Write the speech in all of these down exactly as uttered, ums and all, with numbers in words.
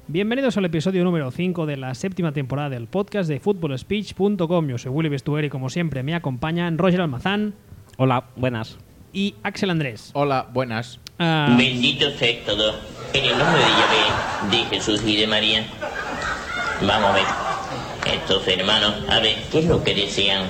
Bienvenidos al episodio número cinco de la séptima temporada del podcast de football speech punto com. Yo soy Willy Bestuer y como siempre me acompañan Roger Almazán. Hola, buenas. Y Axel Andrés. Hola, buenas. Uh, Bendito sea todo. En el nombre de Yahvé, de Jesús y de María. Vamos a ver. Estos hermanos, a ver, ¿qué es lo que desean?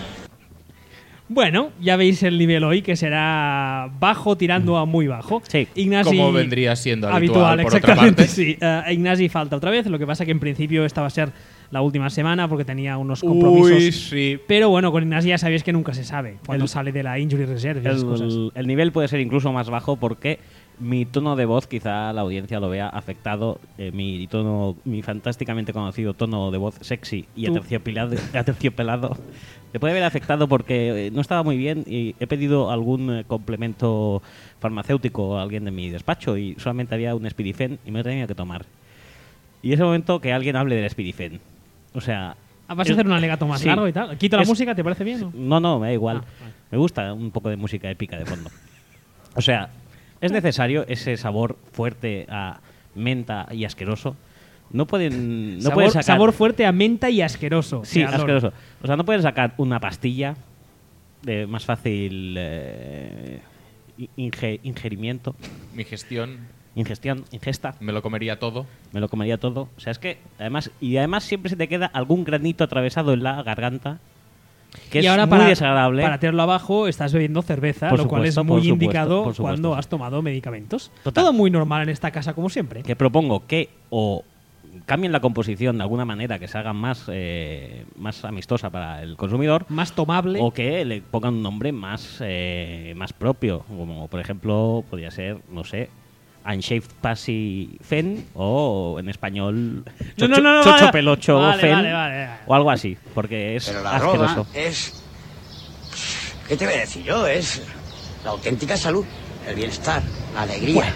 Bueno, ya veis el nivel hoy, que será bajo tirando a muy bajo. Sí. Ignasi, como vendría siendo habitual, habitual, por exactamente, otra parte. sí. Uh, Ignasi falta otra vez, lo que pasa que en principio esta va a ser la última semana porque tenía unos compromisos. Uy, sí. Pero bueno, con Ignasi ya sabéis que nunca se sabe cuando El- sale de la injury reserve y esas cosas. El, el nivel puede ser incluso más bajo porque mi tono de voz, quizá la audiencia lo vea afectado. Eh, mi tono, mi fantásticamente conocido tono de voz sexy y Tú. aterciopelado, aterciopelado le puede haber afectado porque eh, no estaba muy bien y he pedido algún eh, complemento farmacéutico a alguien de mi despacho y solamente había un Spidifen y me he tenido que tomar. Y ese momento que alguien hable del Spidifen. O sea... Ah, ¿vas a es- hacer un alegato más sí. largo y tal? ¿Quito la Es- música? ¿Te parece bien? ¿O? No, no, me da igual. Ah, vale. Me gusta un poco de música épica de fondo. O sea, es necesario ese sabor fuerte a menta y asqueroso. No pueden, no sabor, pueden sacar... sabor fuerte a menta y asqueroso. Sí, Te adoro. asqueroso. O sea, no pueden sacar una pastilla de más fácil eh, inge- ingerimiento, Mi gestión, ingestión, ingesta. me lo comería todo. Me lo comería todo. O sea, es que además y además siempre se te queda algún granito atravesado en la garganta, que y es ahora muy para, desagradable. para tenerlo abajo estás bebiendo cerveza, Por lo cual es supuesto, muy por supuesto, indicado por supuesto, cuando sí. has tomado medicamentos. Total. Todo muy normal en esta casa, como siempre. Que propongo que o cambien la composición de alguna manera que se haga más, eh, más amistosa para el consumidor, Más tomable. o que le pongan un nombre más, eh, más propio, como por ejemplo podría ser, no sé, Unshaved Passy Fen, o en español No, Chocho, no, no, no, Chocho vale. Pelocho Vale, Fen, vale, vale, vale. o algo así, porque es Pero la asqueroso. Roma es... ¿Qué te voy a decir yo? Es la auténtica salud, el bienestar, la alegría.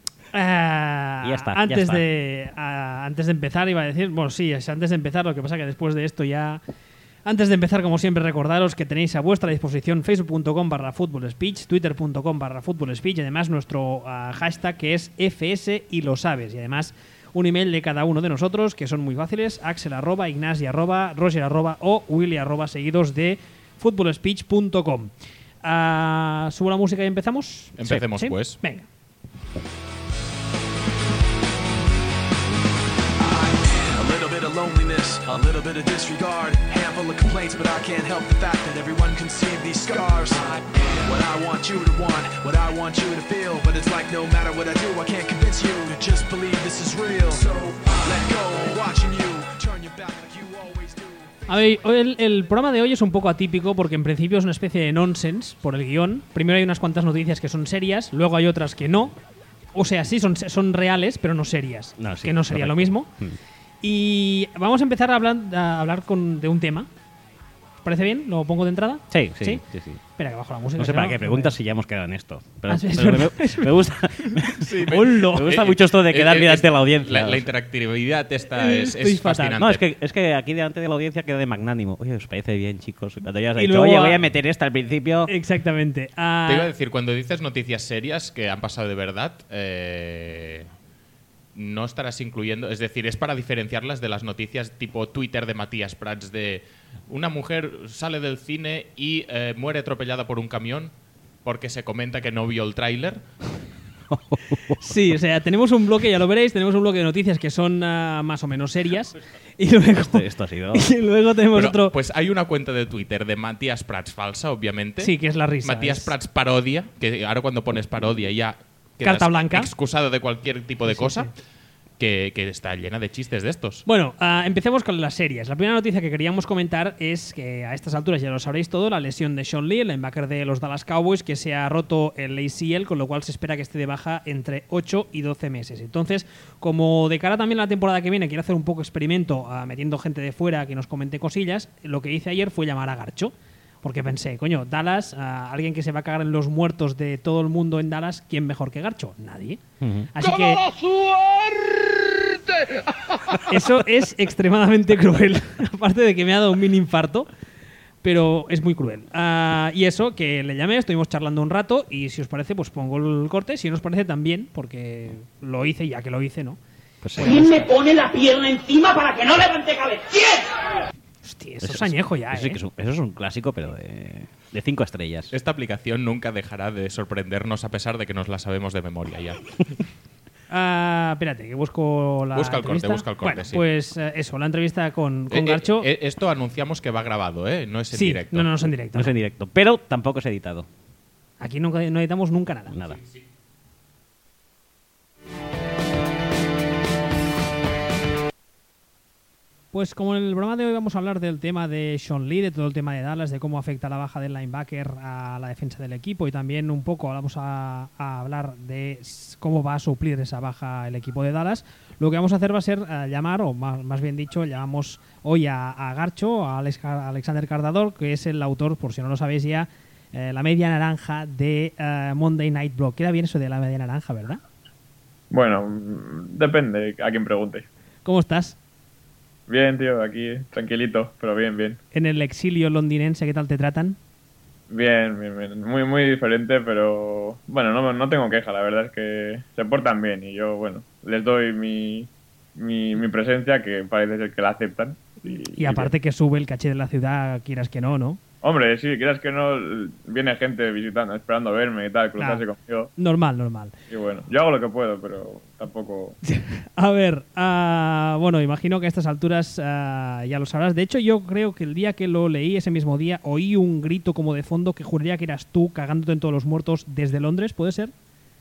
Ah, Y ya está, ya antes está. de ah, antes de empezar iba a decir, bueno, sí, es antes de empezar, lo que pasa que después de esto ya antes de empezar, como siempre, recordaros que tenéis a vuestra disposición facebook punto com barra football speech, twitter punto com barra football speech y además nuestro ah, hashtag que es F S y lo sabes, y además un email de cada uno de nosotros que son muy fáciles, axel arroba, ignasi arroba, roger arroba o willy arroba, seguidos de football speech punto com. Ah, ¿Subo la música y empezamos? Empecemos, ¿Sí? pues. Venga. A little bit of loneliness, a little bit of disregard, handful of complaints, but I can't help the fact that everyone can see these scars. I am what I want you to want, what I want you to feel, but it's like no matter what I do, I can't convince you to just believe this is real. So let go, watching you turn your back like you always do. A ver, hoy el, el programa de hoy es un poco atípico porque en principio es una especie de nonsense por el guión. Primero hay unas cuantas noticias que son serias, luego hay otras que no. O sea, sí, son, son reales, pero no serias. No, sí, que no sería correcto. lo mismo. Mm. Y vamos a empezar a hablar, a hablar con, de un tema. ¿Parece bien? ¿Lo pongo de entrada? Sí, sí, ¿Sí? sí, sí. Espera, que bajo la música. No sé si para qué preguntas si ya hemos quedado en esto. Pero, Ah, sí, es pero me, verdad, me gusta, me- ¡Hola! me gusta Eh, mucho esto de eh, quedar eh, delante es- de la audiencia. La, la interactividad esta Eh, es, estoy es fatal. fascinante. No, es que, es que aquí delante de la audiencia queda de magnánimo. Oye, ¿os parece bien, chicos? Cuando ya has Y dicho, luego oye, a- voy a meter esta al principio. Exactamente. Ah, Te iba a decir, cuando dices noticias serias que han pasado de verdad, eh, no estarás incluyendo, es decir, es para diferenciarlas de las noticias tipo Twitter de Matías Prats de una mujer sale del cine y eh, muere atropellada por un camión porque se comenta que no vio el tráiler. Sí, o sea, tenemos un bloque, ya lo veréis, tenemos un bloque de noticias que son ah, más o menos serias. Y luego, Esto, esto ha sido... y luego tenemos Pero, otro. Pues hay una cuenta de Twitter de Matías Prats falsa, obviamente. Sí, que es la risa. Matías es- Prats parodia, que ahora cuando pones parodia ya quedas Carta blanca. excusado de cualquier tipo de Sí, cosa, sí. Que, que está llena de chistes de estos. Bueno, ah, empecemos con las series. La primera noticia que queríamos comentar es que a estas alturas ya lo sabréis todo, la lesión de Sean Lee, el linebacker de los Dallas Cowboys, que se ha roto el A C L, con lo cual se espera que esté de baja entre ocho y doce meses. Entonces, como de cara también a la temporada que viene, quiero hacer un poco experimento ah, metiendo gente de fuera que nos comente cosillas, lo que hice ayer fue llamar a Garcho. Porque pensé, coño, Dallas, ah, alguien que se va a cagar en los muertos de todo el mundo en Dallas, ¿quién mejor que Garcho? Nadie. Ujú. Así que eso es extremadamente cruel. Aparte de que me ha dado un mini infarto, pero es muy cruel. Ah, y eso, que le llamé, estuvimos charlando un rato y si os parece, pues pongo el corte. Si no os parece, también, porque lo hice, ya que lo hice, ¿no? Pues sí. ¿Quién me pone la pierna encima para que no levante cabeza? ¿Quién? Hostia, eso es añejo ya, eso, sí ¿eh? que es un, eso es un clásico, pero de, de cinco estrellas. Esta aplicación nunca dejará de sorprendernos a pesar de que nos la sabemos de memoria ya. Ah, espérate, que busco la Busca el corte, entrevista. busca el corte, Bueno, sí. pues eh, eso, la entrevista con, con Eh, eh, Garcho. eh, esto anunciamos que va grabado, ¿eh? No es en sí, directo. no, no, no es en directo. No es en directo, pero tampoco es editado. Aquí nunca, no editamos nunca nada. Nada. Pues como en el programa de hoy vamos a hablar del tema de Sean Lee, de todo el tema de Dallas, de cómo afecta la baja del linebacker a la defensa del equipo y también un poco vamos a, a hablar de cómo va a suplir esa baja el equipo de Dallas. Lo que vamos a hacer va a ser uh, llamar, o más, más bien dicho, llamamos hoy a, a Garcho, a, Alex, a Alexander Cardador, que es el autor, por si no lo sabéis ya, eh, la media naranja de uh, Monday Night Blog. Queda bien eso de la media naranja, ¿verdad? Bueno, depende a quien pregunte. ¿Cómo estás? Bien, tío, aquí tranquilito, pero bien, bien. En el exilio londinense, ¿qué tal te tratan? Bien, bien, bien. Muy, muy diferente, pero bueno, no, no tengo queja, la verdad es que se portan bien y yo, bueno, les doy mi, mi, mi presencia, que parece ser que la aceptan. Y, Y aparte que sube el caché de la ciudad, quieras que no, ¿no? Hombre, sí, quieras que no, viene gente visitando, esperando verme y tal, cruzarse Claro. conmigo. Normal, normal. Y bueno, yo hago lo que puedo, pero tampoco... A ver, ah, bueno, imagino que a estas alturas ah, ya lo sabrás. De hecho, yo creo que el día que lo leí, ese mismo día, oí un grito como de fondo que juraría que eras tú cagándote en todos los muertos desde Londres, ¿puede ser?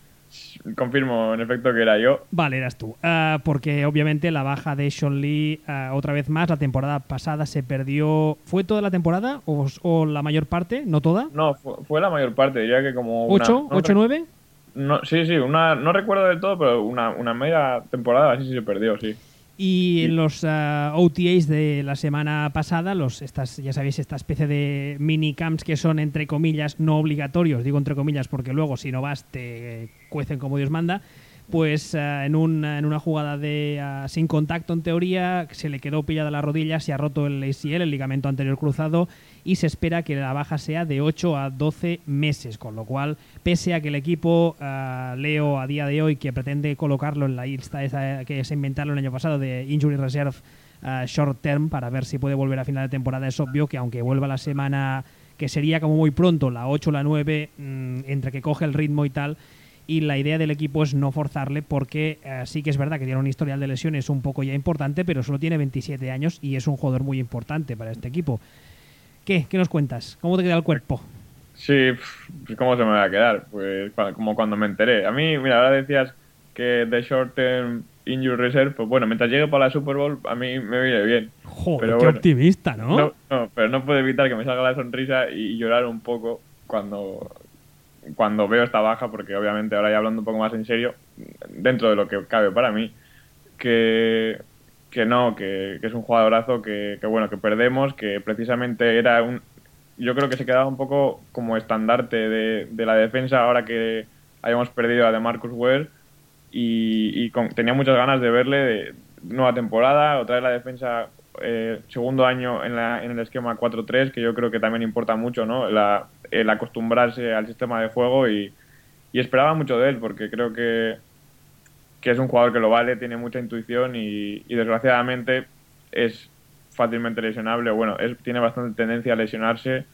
Confirmo, en efecto, que era yo. Vale, eras tú. Ah, porque obviamente la baja de Sean Lee, ah, otra vez más, la temporada pasada se perdió... ¿Fue toda la temporada o, o la mayor parte? ¿No toda? No, fue, fue la mayor parte, diría que como... una- ¿Ocho? no ¿Ocho, re- nueve? No, sí, sí, una, no recuerdo del todo, pero una, una media temporada así se perdió, sí. Y en los uh, O T As de la semana pasada, los estas ya sabéis, esta especie de minicamps que son, entre comillas, no obligatorios, digo entre comillas porque luego si no vas te cuecen como Dios manda, pues uh, en, un, en una jugada de uh, sin contacto en teoría, se le quedó pillada la rodilla, se ha roto el A C L, el ligamento anterior cruzado, y se espera que la baja sea de ocho a doce meses, con lo cual, pese a que el equipo, uh, leo a día de hoy, que pretende colocarlo en la lista esa que se inventaron el año pasado de Injury Reserve uh, Short Term para ver si puede volver a final de temporada, es obvio que aunque vuelva la semana que sería como muy pronto, la ocho o la nueve, mmm, entre que coge el ritmo y tal, y la idea del equipo es no forzarle porque uh, sí que es verdad que tiene un historial de lesiones un poco ya importante, pero solo tiene veintisiete años y es un jugador muy importante para este equipo. ¿Qué? ¿Qué nos cuentas? ¿Cómo te queda el cuerpo? Sí, pues ¿cómo se me va a quedar? Pues cua- como cuando me enteré. A mí, mira, ahora decías que de Short Term Injury Reserve, pues bueno, mientras llegue para la Super Bowl, a mí me viene bien. Joder, Pero qué bueno, optimista, ¿no? No, no, pero no puedo evitar que me salga la sonrisa y llorar un poco cuando, cuando veo esta baja, porque obviamente ahora ya hablando un poco más en serio, dentro de lo que cabe para mí, que, que no, que, que es un jugadorazo que, que bueno, que perdemos, que precisamente era un... Yo creo que se quedaba un poco como estandarte de, de la defensa ahora que habíamos perdido a DeMarcus Ware y, y con- tenía muchas ganas de verle de nueva temporada, otra vez la defensa, eh, segundo año en, la, en el esquema cuatro tres, que yo creo que también importa mucho, ¿no? La, el acostumbrarse al sistema de juego y, y esperaba mucho de él porque creo que, que es un jugador que lo vale, tiene mucha intuición y, y desgraciadamente es fácilmente lesionable, bueno, es, tiene bastante tendencia a lesionarse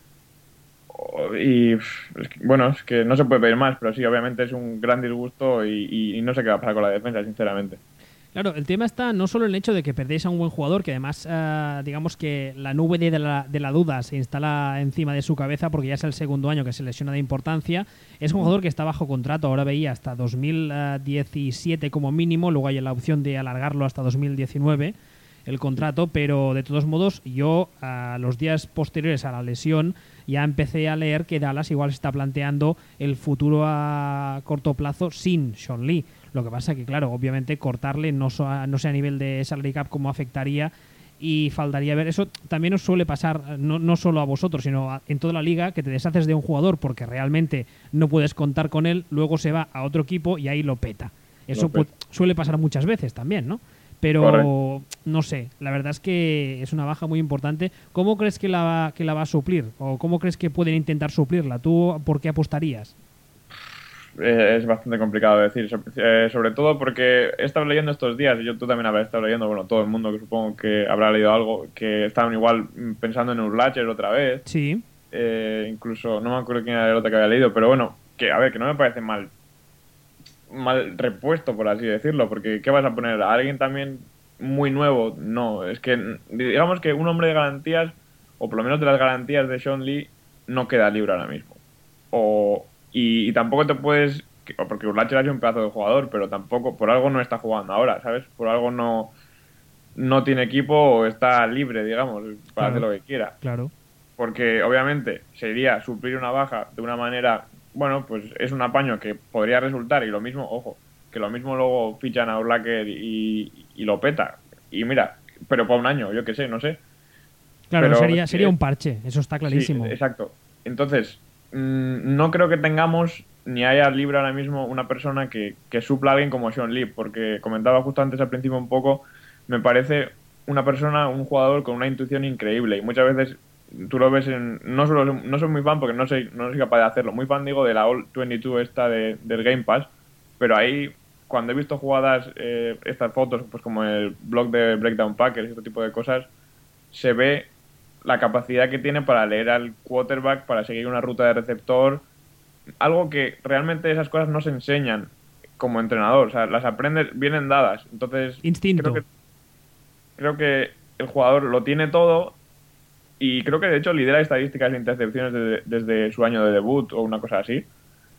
o- y pff, es que, bueno, es que no se puede pedir más, pero sí, obviamente es un gran disgusto y, y- y no sé qué va a pasar con la defensa, sinceramente. Claro, el tema está no solo en el hecho de que perdéis a un buen jugador, que además, eh, digamos que la nube de la, de la duda se instala encima de su cabeza porque ya es el segundo año que se lesiona de importancia. Es un jugador que está bajo contrato, ahora veía hasta dos mil diecisiete como mínimo, luego hay la opción de alargarlo hasta dos mil diecinueve el contrato, pero de todos modos yo a los días posteriores a la lesión ya empecé a leer que Dallas igual se está planteando el futuro a corto plazo sin Sean Lee. Lo que pasa que, claro, obviamente cortarle no, so a, no sé a nivel de salary cap cómo afectaría y faltaría ver. Eso también os suele pasar, no, no solo a vosotros, sino a, en toda la liga, que te deshaces de un jugador porque realmente no puedes contar con él, luego se va a otro equipo y ahí lo peta. Eso Lo peta. pu- suele pasar muchas veces también, ¿no? Pero Correcto. no sé, la verdad es que es una baja muy importante. ¿Cómo crees que la, va, que la va a suplir? ¿O cómo crees que pueden intentar suplirla? ¿Tú por qué apostarías? es bastante complicado de decir, so- eh, sobre todo porque he estado leyendo estos días, y yo tú también habrás estado leyendo, bueno, todo el mundo que supongo que habrá leído algo, que estaban igual mm, pensando en Urlacher otra vez, Sí, eh, incluso, no me acuerdo quién era el otro que había leído, pero bueno, que a ver, que no me parece mal, mal repuesto, por así decirlo, porque ¿qué vas a poner? ¿A alguien también muy nuevo? No, es que mm, digamos que un hombre de garantías, o por lo menos de las garantías de Sean Lee, no queda libre ahora mismo. O, y, y tampoco te puedes, que- porque Urlacher ha sido un pedazo de jugador, pero tampoco, por algo no está jugando ahora, ¿sabes? Por algo no, no tiene equipo o está libre, digamos, para Claro. hacer lo que quiera. claro. Porque obviamente sería suplir una baja de una manera, bueno, pues es un apaño que podría resultar, y lo mismo, ojo, que lo mismo luego fichan a Urlacher y, y lo peta. Y mira, pero para un año, yo qué sé, no sé. Claro, Pero sería, es que- sería un parche, eso está clarísimo. Sí, exacto. Entonces, mm, no creo que tengamos ni haya libre ahora mismo una persona que, que supla a alguien como Sean Lee, porque comentaba justo antes al principio un poco, me parece una persona, un jugador con una intuición increíble, y muchas veces tú lo ves en... No, solo, no soy muy fan porque no soy, no soy capaz de hacerlo, muy fan digo de la All veintidós esta de, del Game Pass, pero ahí cuando he visto jugadas, eh, estas fotos, pues como el blog de Breakdown Packers y este tipo de cosas, se ve la capacidad que tiene para leer al quarterback, para seguir una ruta de receptor, algo que realmente esas cosas no se enseñan como entrenador, o sea, las aprendes, vienen dadas. Entonces, Instinto. creo que creo que el jugador lo tiene todo, y creo que de hecho lidera estadísticas de intercepciones desde, desde su año de debut o una cosa así.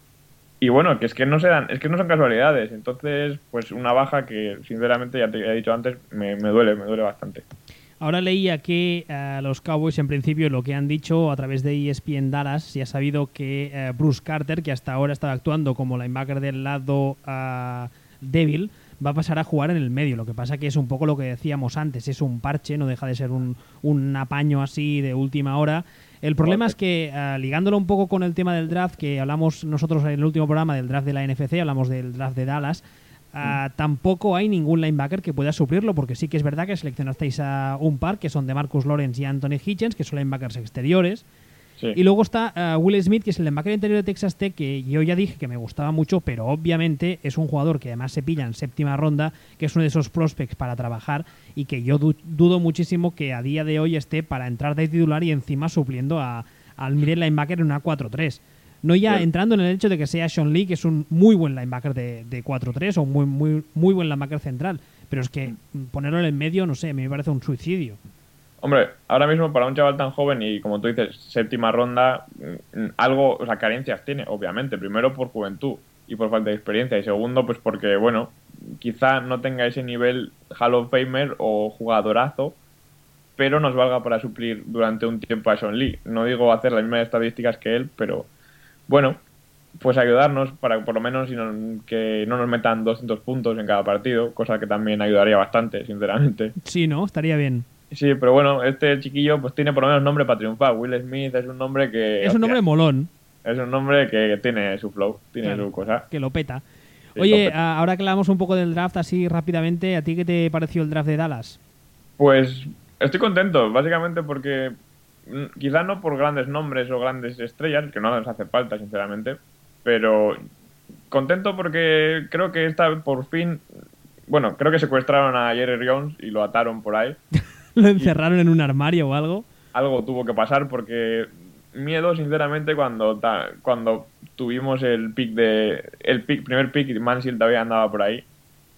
Y bueno, que es que no se dan, es que no son casualidades. Entonces, pues una baja que sinceramente, ya te he dicho antes, me, me duele, me duele bastante. Ahora leía que eh, los Cowboys, en principio, lo que han dicho a través de E S P N Dallas, se ha sabido que eh, Bruce Carter, que hasta ahora estaba actuando como linebacker del lado eh, débil, va a pasar a jugar en el medio. Lo que pasa que es un poco lo que decíamos antes, es un parche, no deja de ser un, un apaño así de última hora. El problema es que, eh, ligándolo un poco con el tema del draft, que hablamos nosotros en el último programa del draft de la N F C, hablamos del draft de Dallas, Uh, tampoco hay ningún linebacker que pueda suplirlo, porque sí que es verdad que seleccionasteis a un par, que son de Marcus Lawrence y Anthony Hitchens, que son linebackers exteriores. Sí. Y luego está uh, Will Smith, que es el linebacker interior de Texas Tech, que yo ya dije que me gustaba mucho, pero obviamente es un jugador que además se pilla en séptima ronda, que es uno de esos prospects para trabajar, y que yo du dudo muchísimo que a día de hoy esté para entrar de titular y encima supliendo a, al middle linebacker en una cuatro tres. No ya Bueno. entrando en el hecho de que sea Sean Lee, que es un muy buen linebacker de, de cuatro tres o muy, muy, muy buen linebacker central. Pero es que ponerlo en el medio, no sé, a mí me parece un suicidio. Hombre, ahora mismo para un chaval tan joven y como tú dices, séptima ronda, mm, algo, o sea, carencias tiene, obviamente. Primero por juventud y por falta de experiencia, y segundo pues porque, bueno, quizá no tenga ese nivel Hall of Famer o jugadorazo, pero nos valga para suplir durante un tiempo a Sean Lee. No digo hacer las mismas estadísticas que él, pero bueno, pues ayudarnos para por lo menos si no, que no nos metan doscientos puntos en cada partido, cosa que también ayudaría bastante, sinceramente. Sí, ¿no? Estaría bien. Sí, pero bueno, este chiquillo pues tiene por lo menos nombre para triunfar. Will Smith es un nombre que... Es un hostia, nombre molón, es un nombre que tiene su flow, tiene Claro. su cosa. que lo peta. Sí, Oye, lo peta. a- ahora que hablamos un poco del draft así rápidamente, ¿a ti qué te pareció el draft de Dallas? Pues estoy contento, básicamente porque mm, quizá no por grandes nombres o grandes estrellas, que no nos hace falta, sinceramente, pero contento porque creo que esta por fin, bueno, creo que secuestraron a Jerry Jones y lo ataron por ahí. ¿Lo encerraron en un armario o algo? Algo tuvo que pasar porque miedo, sinceramente, cuando ta- cuando tuvimos el pick de el pick, primer pick, Manziel todavía andaba por ahí.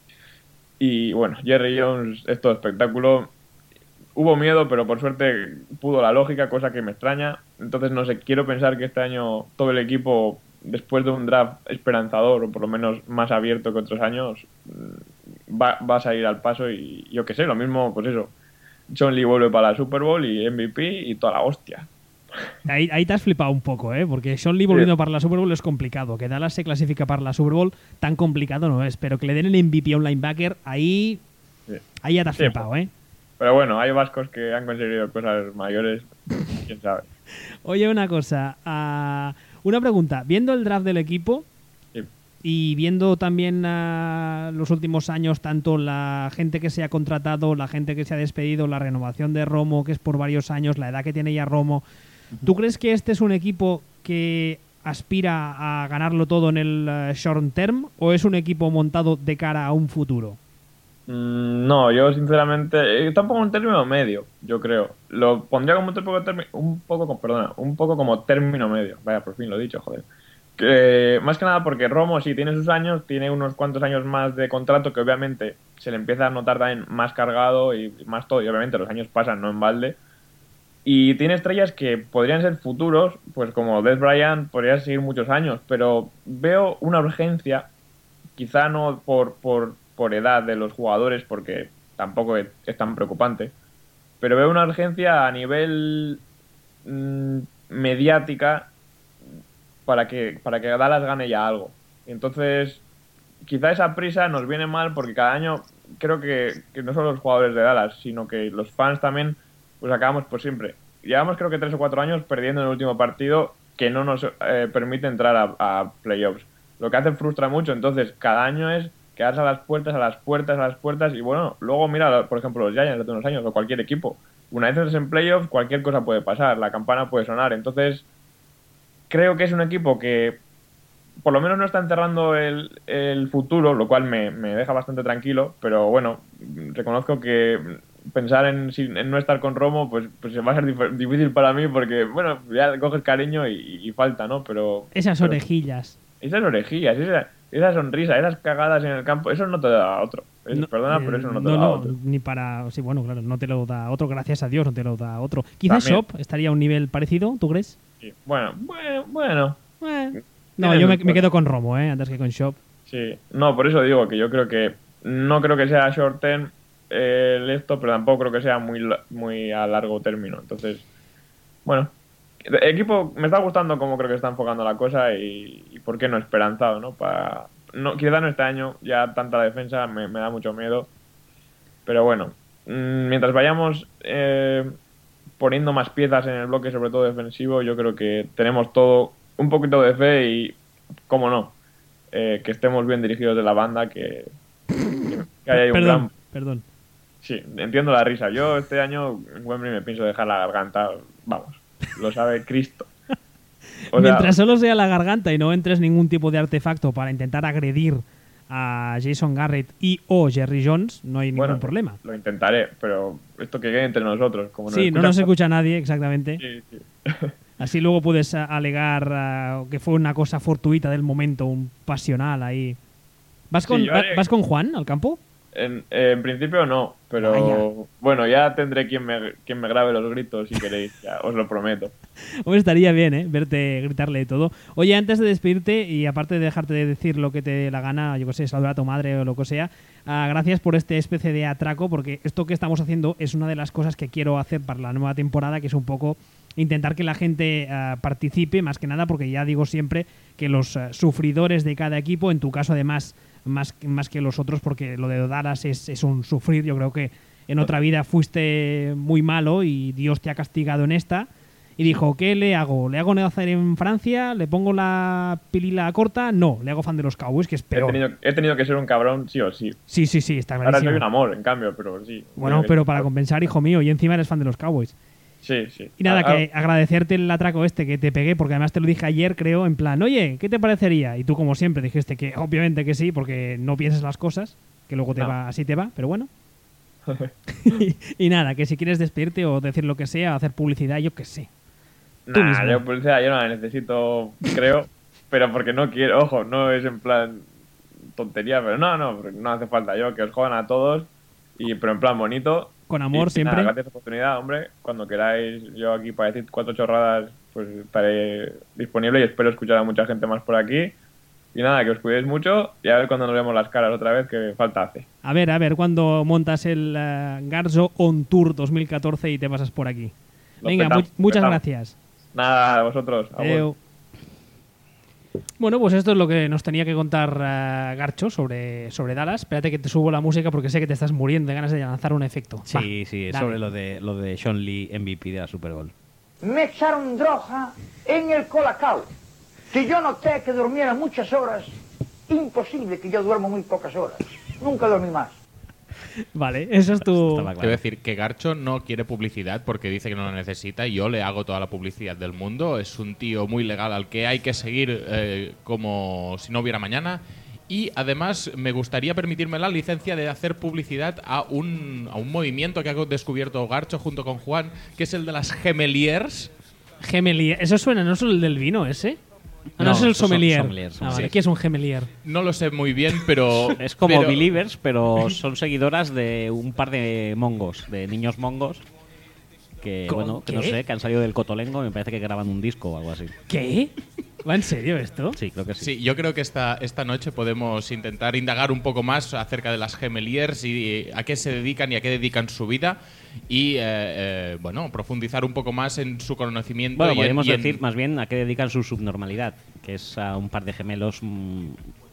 Y bueno, Jerry Jones es todo espectáculo. Hubo miedo, pero por suerte pudo la lógica, cosa que me extraña. Entonces, no sé, quiero pensar que este año todo el equipo, después de un draft esperanzador, o por lo menos más abierto que otros años, mm, va, va a salir al paso. Y yo qué sé, lo mismo, pues eso. Sean Lee vuelve para la Super Bowl y M V P y toda la hostia. Ahí, ahí te has flipado un poco, ¿eh? Porque Sean Lee volviendo para la Super Bowl es complicado. Que Dallas se clasifica para la Super Bowl tan complicado no es. Pero que le den el M V P a un linebacker, ahí, Sí. ahí ya te has Sí, flipado, ¿eh? Pero bueno, hay vascos que han conseguido cosas mayores, quién sabe. Oye, una cosa. ah, una pregunta. Viendo el draft del equipo Sí. y viendo también ah, los últimos años, tanto la gente que se ha contratado, la gente que se ha despedido, la renovación de Romo, que es por varios años, la edad que tiene ya Romo, ¿tú crees que este es un equipo que aspira a ganarlo todo en el uh, short term o es un equipo montado de cara a un futuro? Mm, no, yo sinceramente está un poco en término medio, yo creo. Lo pondría como un poco, termi- un poco, como- perdona, un poco como término medio. Vaya, por fin lo he dicho, joder. Que, más que nada porque Romo sí tiene sus años, tiene unos cuantos años más de contrato que obviamente se le empieza a notar también más cargado y más todo, y obviamente los años pasan, no en balde. Y tiene estrellas que podrían ser futuros, pues como Dez Bryant podría seguir muchos años, pero veo una urgencia, quizá no por, por, por edad de los jugadores, porque tampoco es, es tan preocupante, pero veo una urgencia a nivel mmm, mediática para que, para que Dallas gane ya algo. Entonces, quizá esa prisa nos viene mal porque cada año creo que, que no solo los jugadores de Dallas, sino que los fans también, pues acabamos por siempre. Llevamos creo que tres o cuatro años perdiendo en el último partido que no nos eh, permite entrar a, a playoffs. Lo que hace frustra mucho, entonces cada año es quedarse a las puertas, a las puertas, a las puertas y bueno, luego mira, por ejemplo, los Giants de unos años o cualquier equipo. Una vez entras en playoffs, cualquier cosa puede pasar, la campana puede sonar, entonces creo que es un equipo que por lo menos no está enterrando el, el futuro, lo cual me, me deja bastante tranquilo, pero bueno, reconozco que pensar en, en no estar con Romo pues, pues va a ser dif- difícil para mí porque, bueno, ya coges cariño y, y falta, ¿no? Pero esas pero, orejillas. Esas orejillas, esa, esa sonrisa, esas cagadas en el campo, eso no te da otro. Es, no, perdona, eh, pero eso no te no, da no, otro. Ni para... Sí, bueno, claro, no te lo da otro, gracias a Dios no te lo da otro. Quizás Shop estaría a un nivel parecido, ¿tú crees? Sí. Bueno, bueno, bueno. Eh. No, yo me, me quedo con Romo, ¿eh? Antes que con Shop. Sí, no, por eso digo que yo creo que no creo que sea short term eh, el esto, pero tampoco creo que sea muy, muy a largo término. Entonces, bueno, el equipo me está gustando cómo creo que está enfocando la cosa y, y por qué no esperanzado, ¿no? Para, no quizá no este año, ya tanta defensa me, me da mucho miedo. Pero bueno, mientras vayamos eh, poniendo más piezas en el bloque, sobre todo defensivo, yo creo que tenemos todo un poquito de fe y, cómo no, eh, que estemos bien dirigidos de la banda, que, que, que haya perdón, un gran... Perdón. Sí, entiendo la risa. Yo este año en Wembley me pienso dejar la garganta, vamos, lo sabe Cristo. O sea, mientras solo sea la garganta y no entres ningún tipo de artefacto para intentar agredir a Jason Garrett y o Jerry Jones, no hay bueno, ningún problema. Lo intentaré, pero esto que quede entre nosotros. Como sí, no nos escucha nadie, exactamente. Sí, sí. Así luego puedes alegar uh, que fue una cosa fortuita del momento, un pasional ahí. ¿Vas con, sí, haré... ¿vas con Juan al campo? En, eh, en principio no, pero Vaya. bueno, ya tendré quien me, quien me grabe los gritos si queréis, ya, os lo prometo. Hombre, estaría bien, ¿eh? Verte gritarle de todo. Oye, antes de despedirte, y aparte de dejarte de decir lo que te dé la gana, yo que sé, saludar a tu madre o lo que sea, uh, gracias por este especie de atraco, porque esto que estamos haciendo es una de las cosas que quiero hacer para la nueva temporada, que es un poco intentar que la gente uh, participe, más que nada, porque ya digo siempre que los uh, sufridores de cada equipo, en tu caso además más, más que los otros, porque lo de Dallas es, es un sufrir, yo creo que en otra vida fuiste muy malo y Dios te ha castigado en esta, y dijo, ¿qué le hago? ¿Le hago nacer en Francia? ¿Le pongo la pilila corta? No, le hago fan de los Cowboys, que es peor. He tenido, he tenido que ser un cabrón sí o sí. Sí, sí, sí, está clarísimo. Ahora soy un amor, en cambio, pero sí. Bueno, pero para compensar, hijo mío, y encima eres fan de los Cowboys. Sí, sí. Y nada, ah, que ah. agradecerte el atraco este que te pegué, porque además te lo dije ayer, creo, en plan, oye, ¿qué te parecería? Y tú, como siempre, dijiste que obviamente que sí, porque no piensas las cosas, que luego te no. va, así te va, pero bueno. y, y nada, que si quieres despedirte o decir lo que sea, hacer publicidad, yo qué sé. Nah, yo publicidad yo no la necesito, creo, pero porque no quiero, ojo, no es en plan tontería, pero no, no, no hace falta. Yo que os jodan a todos, y pero en plan bonito. Con amor y, siempre. Nada, gracias por la oportunidad, hombre. Cuando queráis, yo aquí para decir cuatro chorradas, pues estaré disponible y espero escuchar a mucha gente más por aquí. Y nada, que os cuidéis mucho y a ver cuando nos vemos las caras otra vez, que falta hace. A ver, a ver, cuando montas el uh, Garzo On Tour dos mil catorce y te pasas por aquí. Lo Venga, petamos, mu muchas petamos. gracias. Nada, a vosotros. A Bueno, pues esto es lo que nos tenía que contar uh, Garcho sobre, sobre Dallas. Espérate que te subo la música porque sé que te estás muriendo de ganas de lanzar un efecto. Sí, Va, sí, dale. sobre lo de, lo de Sean Lee, M V P de la Super Bowl. Me echaron droga en el colacao. Si yo noté que durmiera muchas horas, imposible que yo duermo muy pocas horas. Nunca dormí más. Vale, eso es tu... Estaba Te claro. voy a decir que Garcho no quiere publicidad porque dice que no la necesita y yo le hago toda la publicidad del mundo. Es un tío muy legal al que hay que seguir eh, como si no hubiera mañana. Y además me gustaría permitirme la licencia de hacer publicidad a un, a un movimiento que ha descubierto Garcho junto con Juan, que es el de las gemeliers. Gemelier. Eso suena, ¿no es el del vino ese? Ah, no, No, es el esos son sommelier. sommeliers, Ah, vale. sí. ¿Qué es un gemelier? No lo sé muy bien, pero... Es como pero- Believers, pero son seguidoras de un par de mongos, de niños mongos, que, ¿Con bueno, que qué? no sé, que han salido del Cotolengo y me parece que graban un disco o algo así. ¿Qué? ¿Va en serio esto? Sí, creo que sí. Sí, yo creo que esta, esta noche podemos intentar indagar un poco más acerca de las gemeliers y a qué se dedican y a qué dedican su vida y, eh, eh, bueno, profundizar un poco más en su conocimiento. Bueno, y en- podríamos y en- decir más bien a qué dedican su subnormalidad, que es a un par de gemelos mm,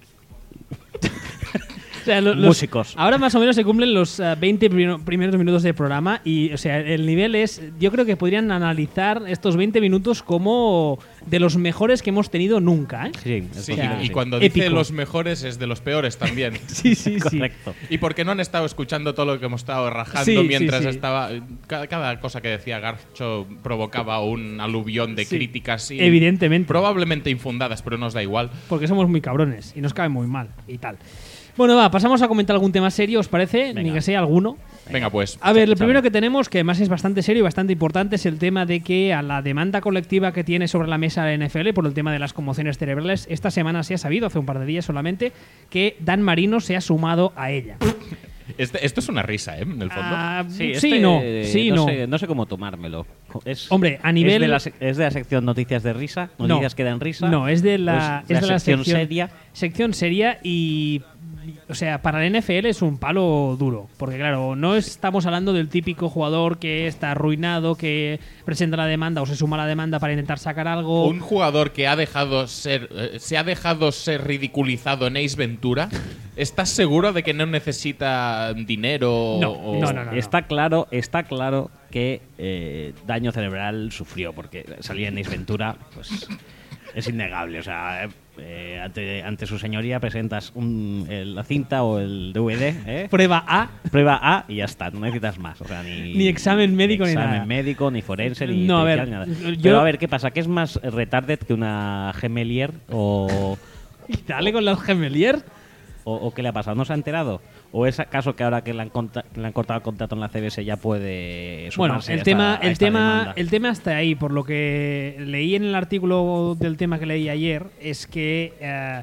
O sea, lo- los- músicos. Ahora más o menos se cumplen los eh, veinte prim- primeros minutos del programa y, o sea, el nivel es... Yo creo que podrían analizar estos veinte minutos como de los mejores que hemos tenido nunca, ¿eh? Sí, es Sí, posible que y sí. cuando dice Épico. los mejores es de los peores también. Sí, sí, sí. Correcto. Y porque no han estado escuchando todo lo que hemos estado rajando Sí, sí, mientras sí. estaba. Cada, cada cosa que decía Garcho provocaba un aluvión de Sí, críticas. Y evidentemente. Probablemente infundadas, pero nos da igual. Porque somos muy cabrones y nos cae muy mal y tal. Bueno, va, pasamos a comentar algún tema serio, ¿os parece? Venga. Ni que sea alguno. Venga, pues. A ver, el Chale. primero que tenemos, que además es bastante serio y bastante importante, es el tema de que a la demanda colectiva que tiene sobre la mesa la N F L por el tema de las conmociones cerebrales, esta semana se ha sabido, hace un par de días solamente, que Dan Marino se ha sumado a ella. Este- esto es una risa, ¿eh? En el fondo. Ah, sí, este, no, eh, sí, no. Sé, no sé cómo tomármelo. Es, Hombre, a nivel- ¿Es de la, sec- es de la sección Noticias de Risa? No. ¿Noticias que dan risa? No, es de la, ¿O es es de la sección seria? Sección seria y. O sea, para la N F L es un palo duro. Porque, claro, no estamos hablando del típico jugador que está arruinado, que presenta la demanda o se suma a la demanda para intentar sacar algo. Un jugador que ha dejado ser, eh, se ha dejado ser ridiculizado en Ace Ventura, ¿estás seguro de que no necesita dinero? No, o- no, no, no. Está claro, está claro que eh, daño cerebral sufrió porque salir en Ace Ventura, pues es innegable. O sea, eh, eh, ante, ante su señoría presentas un- el- la cinta o el D V D, ¿eh? Prueba A. Prueba A y ya está, no necesitas más. O sea, ni, Ni examen médico ni examen nada. médico, ni forense, ni No, a ver, pericial, ni nada. yo- Pero a ver, ¿qué pasa? ¿Qué es más retarded que una gemelier o, Dale con los gemelier. o, o qué le ha pasado? ¿No se ha enterado? ¿O es acaso que ahora que le han, conta- que le han cortado el contrato en la C B S ya puede Bueno, sumarse el a tema, esta- a el esta tema, demanda? el tema está ahí. Por lo que leí en el artículo del tema que leí ayer, es que eh,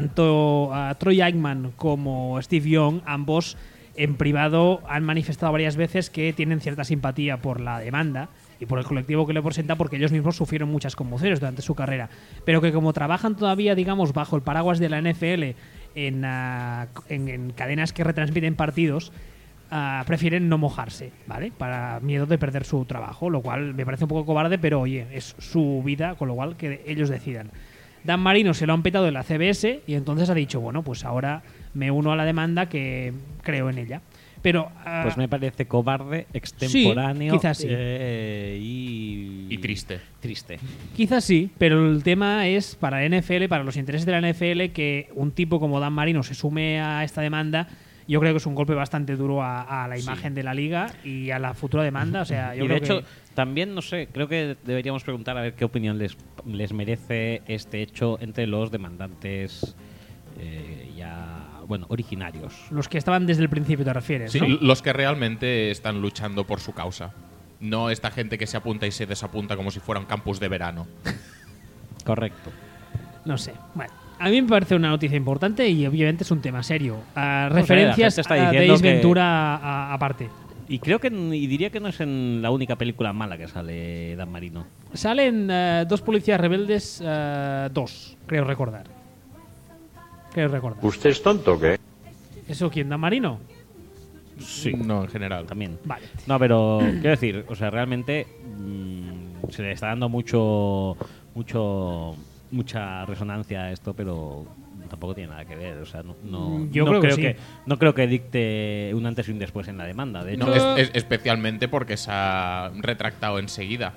tanto eh, Troy Aikman como Steve Young, ambos en privado, han manifestado varias veces que tienen cierta simpatía por la demanda y por el colectivo que le presenta, porque ellos mismos sufrieron muchas conmociones durante su carrera, pero que como trabajan todavía, digamos, bajo el paraguas de la N F L en, ah, en, en cadenas que retransmiten partidos, ah, prefieren no mojarse, ¿vale? Para miedo de perder su trabajo, lo cual me parece un poco cobarde, pero oye, es su vida, con lo cual que ellos decidan. Dan Marino se lo han petado en la C B S y entonces ha dicho, bueno, pues ahora me uno a la demanda que creo en ella. Pero ah, Pues me parece cobarde, extemporáneo quizás sí. eh, y... Y triste. Triste. quizás sí, pero el tema es para la N F L, para los intereses de la N F L, que un tipo como Dan Marino se sume a esta demanda. Yo creo que es un golpe bastante duro a, a la imagen de la liga y a la futura demanda. O sea, yo Y de creo hecho, que también, no sé, creo que deberíamos preguntar a ver qué opinión les, les merece este hecho entre los demandantes eh, ya, bueno, originarios. los que estaban desde el principio te refieres, Sí, ¿no? los que realmente están luchando por su causa. No esta gente que se apunta y se desapunta como si fuera un campus de verano. Correcto. No sé. Bueno, a mí me parece una noticia importante y obviamente es un tema serio. Ah, No sé, referencias la gente está a diciendo Ace que- Ventura a- aparte. Y creo que, y diría que no es en la única película mala que sale Dan Marino. Salen eh, dos policías rebeldes, eh, dos, creo recordar. Creo recordar. ¿Usted es tonto o qué? ¿Eso quién, Dan Marino? Sí. No, en general. También. Vale. No, pero quiero decir, o sea, realmente mm, se le está dando mucho, mucho, mucha resonancia a esto, pero tampoco tiene nada que ver. O sea, no, no, Yo no creo que sí. no creo que dicte un antes y un después en la demanda. De hecho, No, es- es- especialmente porque se ha retractado enseguida.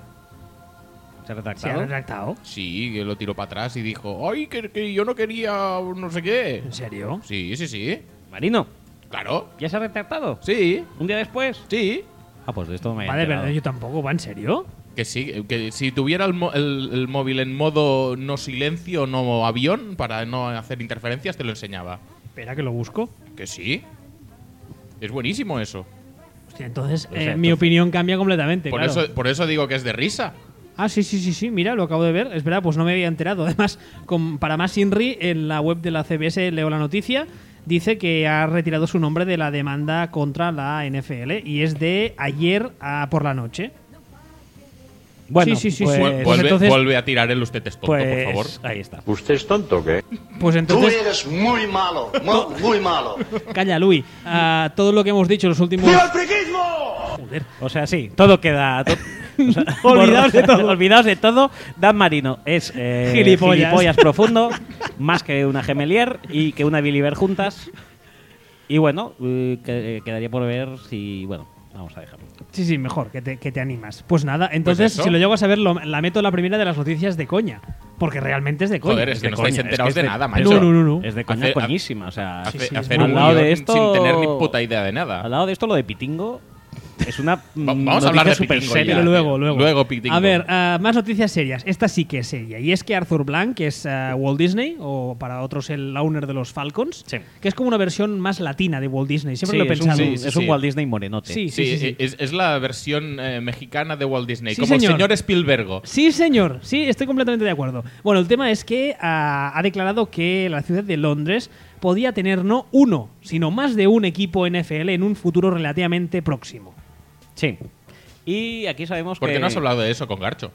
se ha ¿Se ha retractado. retractado? Sí, que lo tiró para atrás y dijo, ¡ay, que, que yo no quería no sé qué! ¿En serio? Sí, sí, sí. Marino, Claro. ¿Ya se ha retractado? Sí. ¿Un día después? Sí. Ah, pues de esto no me había Vale, enterado. pero yo tampoco, ¿va en serio? Que sí, que si tuviera el, mo- el- el móvil en modo no silencio, no avión, para no hacer interferencias, te lo enseñaba. Espera que lo busco. Que sí. Es buenísimo eso. Hostia, entonces Pues, eh, eh, mi entonces- opinión cambia completamente, Por, claro. eso, por eso digo que es de risa. Ah, sí, sí, sí, sí, mira, lo acabo de ver. Es verdad, pues no me había enterado. Además, con, para más Inri, en la web de la C B S leo la noticia, dice que ha retirado su nombre de la demanda contra la N F L y es de ayer a por la noche. Bueno, sí, sí, sí, pues, sí. Vuelve, Pues entonces- vuelve a tirar el usted es tonto, pues, por favor. ahí está. ¿Usted es tonto o qué? Pues Tú entonces, eres muy malo, muy, muy malo. calla, Luis. Ah, todo lo que hemos dicho en los últimos... ¡Viva el friquismo! Joder. O sea, sí, todo queda. to- o sea, Olvidaos de todo. Olvidaos de todo. Dan Marino es eh, Gilipollas. profundo, más que una Gemelier y que una Biliver juntas. Y bueno, eh, que- quedaría por ver si. Bueno, vamos a dejarlo. Sí, sí, mejor, que te, que te animas. Pues nada, entonces, eso. si lo llego a saber, lo- la meto la primera de las noticias de coña. Porque realmente es de coña. Joder, es que de no coña, estáis es que enterados es de de- nada, No, macho. no, no, no. Es de coña Hacer- coñísima. O sea, Hace- Sí, sí, hacer es un al lado guión de esto- sin tener ni puta idea de nada. al lado de esto, lo de Pitingo es una. Va- vamos a hablar de súper Pitingo seria. ya. Pero luego, luego. Luego, Pitingo. A ver, ah, más noticias serias. Esta sí que es seria. Y es que Arthur Blank, que es ah, Walt Disney, o para otros el owner de los Falcons, Sí. que es como una versión más latina de Walt Disney. Siempre Sí, lo he es un, pensado. sí, sí, es un sí. Walt Disney morenote. Sí, Sí, sí, sí, sí. Es, es la versión eh, mexicana de Walt Disney, Sí, como señor. el señor Spielberg. Sí, señor. Sí, estoy completamente de acuerdo. Bueno, el tema es que ah, ha declarado que la ciudad de Londres podía tener no uno, sino más de un equipo N F L en un futuro relativamente próximo. Sí. Y aquí sabemos ¿Por que. qué no has hablado de eso con Garcho?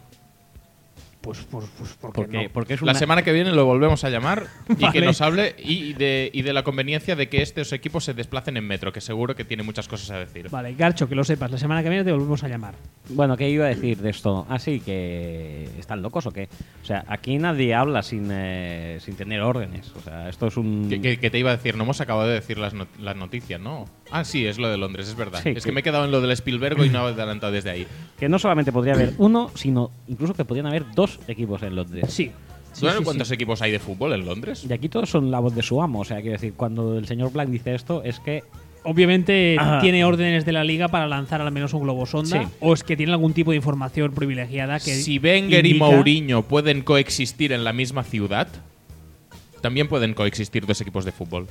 Pues, pues, pues ¿por qué Porque, no? porque es La una. semana que viene lo volvemos a llamar y que Vale. nos hable y de, y de la conveniencia de que estos equipos se desplacen en metro, que seguro que tiene muchas cosas a decir. Vale, Garcho, que lo sepas. La semana que viene te volvemos a llamar. Bueno, ¿qué iba a decir de esto? Ah, sí, que están locos o qué. O sea, aquí nadie habla sin, eh, sin tener órdenes. O sea, esto es un. Que, que- que te iba a decir, no hemos acabado de decir las, not- las noticias, ¿no? Ah, sí, es lo de Londres, es verdad. Sí, es que- que me he quedado en lo del Spielberg y no he adelantado desde ahí. que no solamente podría haber uno, sino incluso que podrían haber dos equipos en Londres. Sí. Sí, ¿Sabes sí, cuántos sí. equipos hay de fútbol en Londres? Y aquí todos son la voz de su amo. O sea, quiero decir, cuando el señor Blank dice esto, es que. Obviamente Ah. tiene órdenes de la liga para lanzar al menos un globo sonda. Sí. O es que tiene algún tipo de información privilegiada que. Si Wenger y indica- Mourinho pueden coexistir en la misma ciudad, también pueden coexistir dos equipos de fútbol.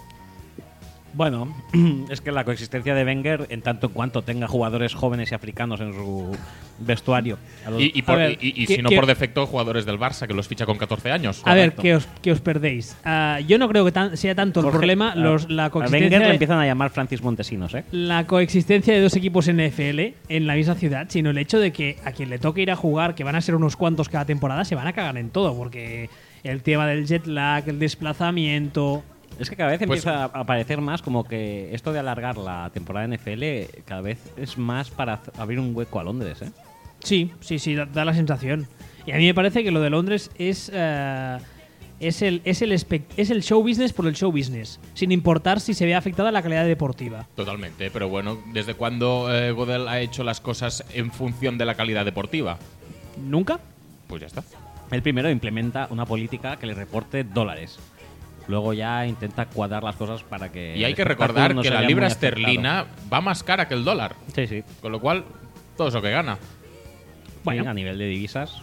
Bueno, es que la coexistencia de Wenger, en tanto en cuanto tenga jugadores jóvenes y africanos en su vestuario. a los- Y, y por- A ver, y- y ¿qué- si no qué- por defecto, jugadores del Barça, que los ficha con catorce años. A ver, correcto. que os, que os perdéis. Ah, yo no creo que tan- sea tanto el Jorge, problema a- los, la a coexistencia. Wenger le de- empiezan a llamar Francis Montesinos, ¿eh? la coexistencia de dos equipos N F L en la misma ciudad, sino el hecho de que a quien le toque ir a jugar, que van a ser unos cuantos cada temporada, se van a cagar en todo, porque el tema del jet lag, el desplazamiento. Es que cada vez Pues- empieza a aparecer más como que esto de alargar la temporada N F L cada vez es más para z- abrir un hueco a Londres, ¿eh? Sí, sí, sí, da, da la sensación. Y a mí me parece que lo de Londres es. eh, es el, es, el espect- es el show business por el show business, sin importar si se ve afectada la calidad deportiva. Totalmente, pero bueno, ¿desde cuándo eh, Godel ha hecho las cosas en función de la calidad deportiva? ¿Nunca? Pues ya está. El primero implementa una política que le reporte dólares. Luego ya intenta cuadrar las cosas para que. Y hay el que espectáculo recordar no que se la vea libra muy afectado. esterlina va más cara que el dólar, Sí, sí. con lo cual todo eso que gana. Bueno. Sí, a nivel de divisas.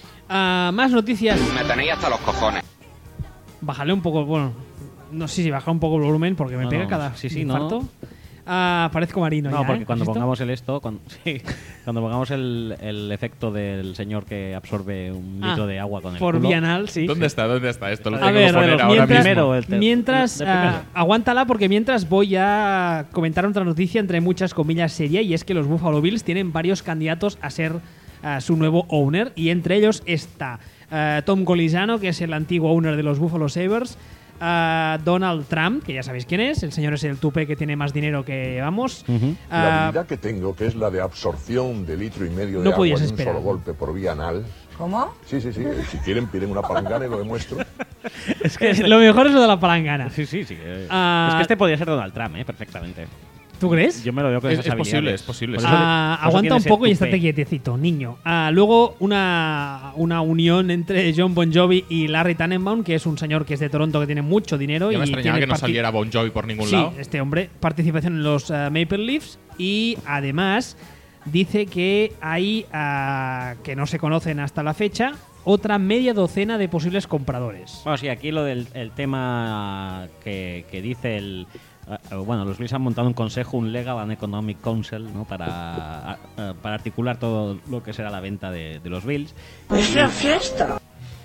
Ah, más noticias. Me tenéis hasta los cojones. Bájale un poco, bueno, no sé si baja un poco el volumen porque me No, pega no, cada sí, sí, no. infarto. Ah, parezco marino No, ya, porque ¿eh? cuando ¿Has visto? pongamos el esto, cuando, sí, cuando pongamos el, el efecto del señor que absorbe un Ah, litro de agua con el por culo. bienal, sí. ¿Dónde está? ¿Dónde está esto? Lo A tengo ver, que poner los ahora mientras, mismo. primero, el te- mientras el primero. ah, aguántala porque mientras voy a comentar otra noticia entre muchas comillas seria y es que los Buffalo Bills tienen varios candidatos a ser ah, su nuevo owner y entre ellos está ah, Tom Colisano, que es el antiguo owner de los Buffalo Sabres, ah, Donald Trump, que ya sabéis quién es, el señor es el tupé que tiene más dinero que vamos. Ujú. La Ah, habilidad que tengo, que es la de absorción de litro y medio de No agua podías en un esperar. solo golpe por vía anal. ¿Cómo? Sí, sí, sí. Si quieren, piden una palangana y lo demuestro. Es que lo mejor es lo de la palangana. Sí, sí, sí. eh. Ah, es que este podría ser Donald Trump, ¿eh? Perfectamente. ¿Tú crees? Yo me lo veo con Es- esas es posible, habilidades. es posible, Por sí. eso- Ah, por eso aguanta tiene un ese poco y tupé. estate quietecito, niño. Ah, luego una, una unión entre John Bon Jovi y Larry Tannenbaum, que es un señor que es de Toronto que tiene mucho dinero. Ya y me extrañaba tiene que no parti- saliera Bon Jovi por ningún Sí, lado. este hombre, participación en los ah, Maple Leafs y además dice que hay, ah, que no se conocen hasta la fecha, otra media docena de posibles compradores. Bueno, sí, aquí lo del el tema que, que dice el... eh, Bueno, los Bills han montado un consejo, un Legal and Economic Council, ¿no? Para, eh, para articular todo lo que será la venta de, de los Bills. ¡Es la fiesta!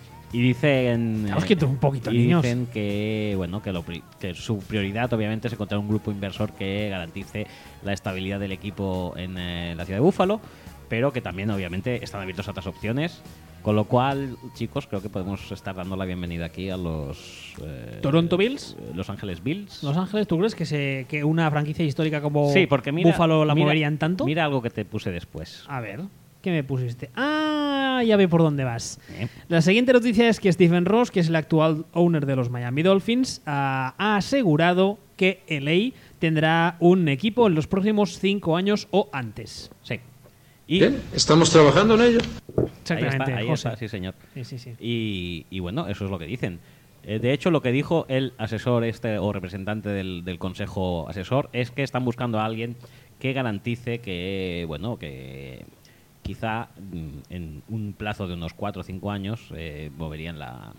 Y dicen... Tenemos que ir un poquito, y niños. dicen que, bueno, que, lo pri- que su prioridad obviamente es encontrar un grupo inversor que garantice la estabilidad del equipo en eh, la ciudad de Búfalo, pero que también obviamente están abiertos a otras opciones. Con lo cual, chicos, creo que podemos estar dando la bienvenida aquí a los... eh, ¿Toronto Bills? eh, Los Ángeles Bills. Los Ángeles, ¿tú crees que, se, que una franquicia histórica como Sí, porque mira, Buffalo la mira- moverían tanto? Mira algo que te puse después. A ver, ¿qué me pusiste? Ah, ya ve por dónde vas. Eh. La siguiente noticia es que Stephen Ross, que es el actual owner de los Miami Dolphins, ah, ha asegurado que L A tendrá un equipo en los próximos cinco años o antes. Sí. Y Bien, estamos trabajando en ello. Exactamente, ahí está, ahí José. está, sí, señor. Sí, sí, sí. Y, y bueno, eso es lo que dicen. Eh, de hecho, lo que dijo el asesor este o representante del, del consejo asesor es que están buscando a alguien que garantice que, bueno, que quizá mm, en un plazo de unos cuatro o cinco años eh, moverían la,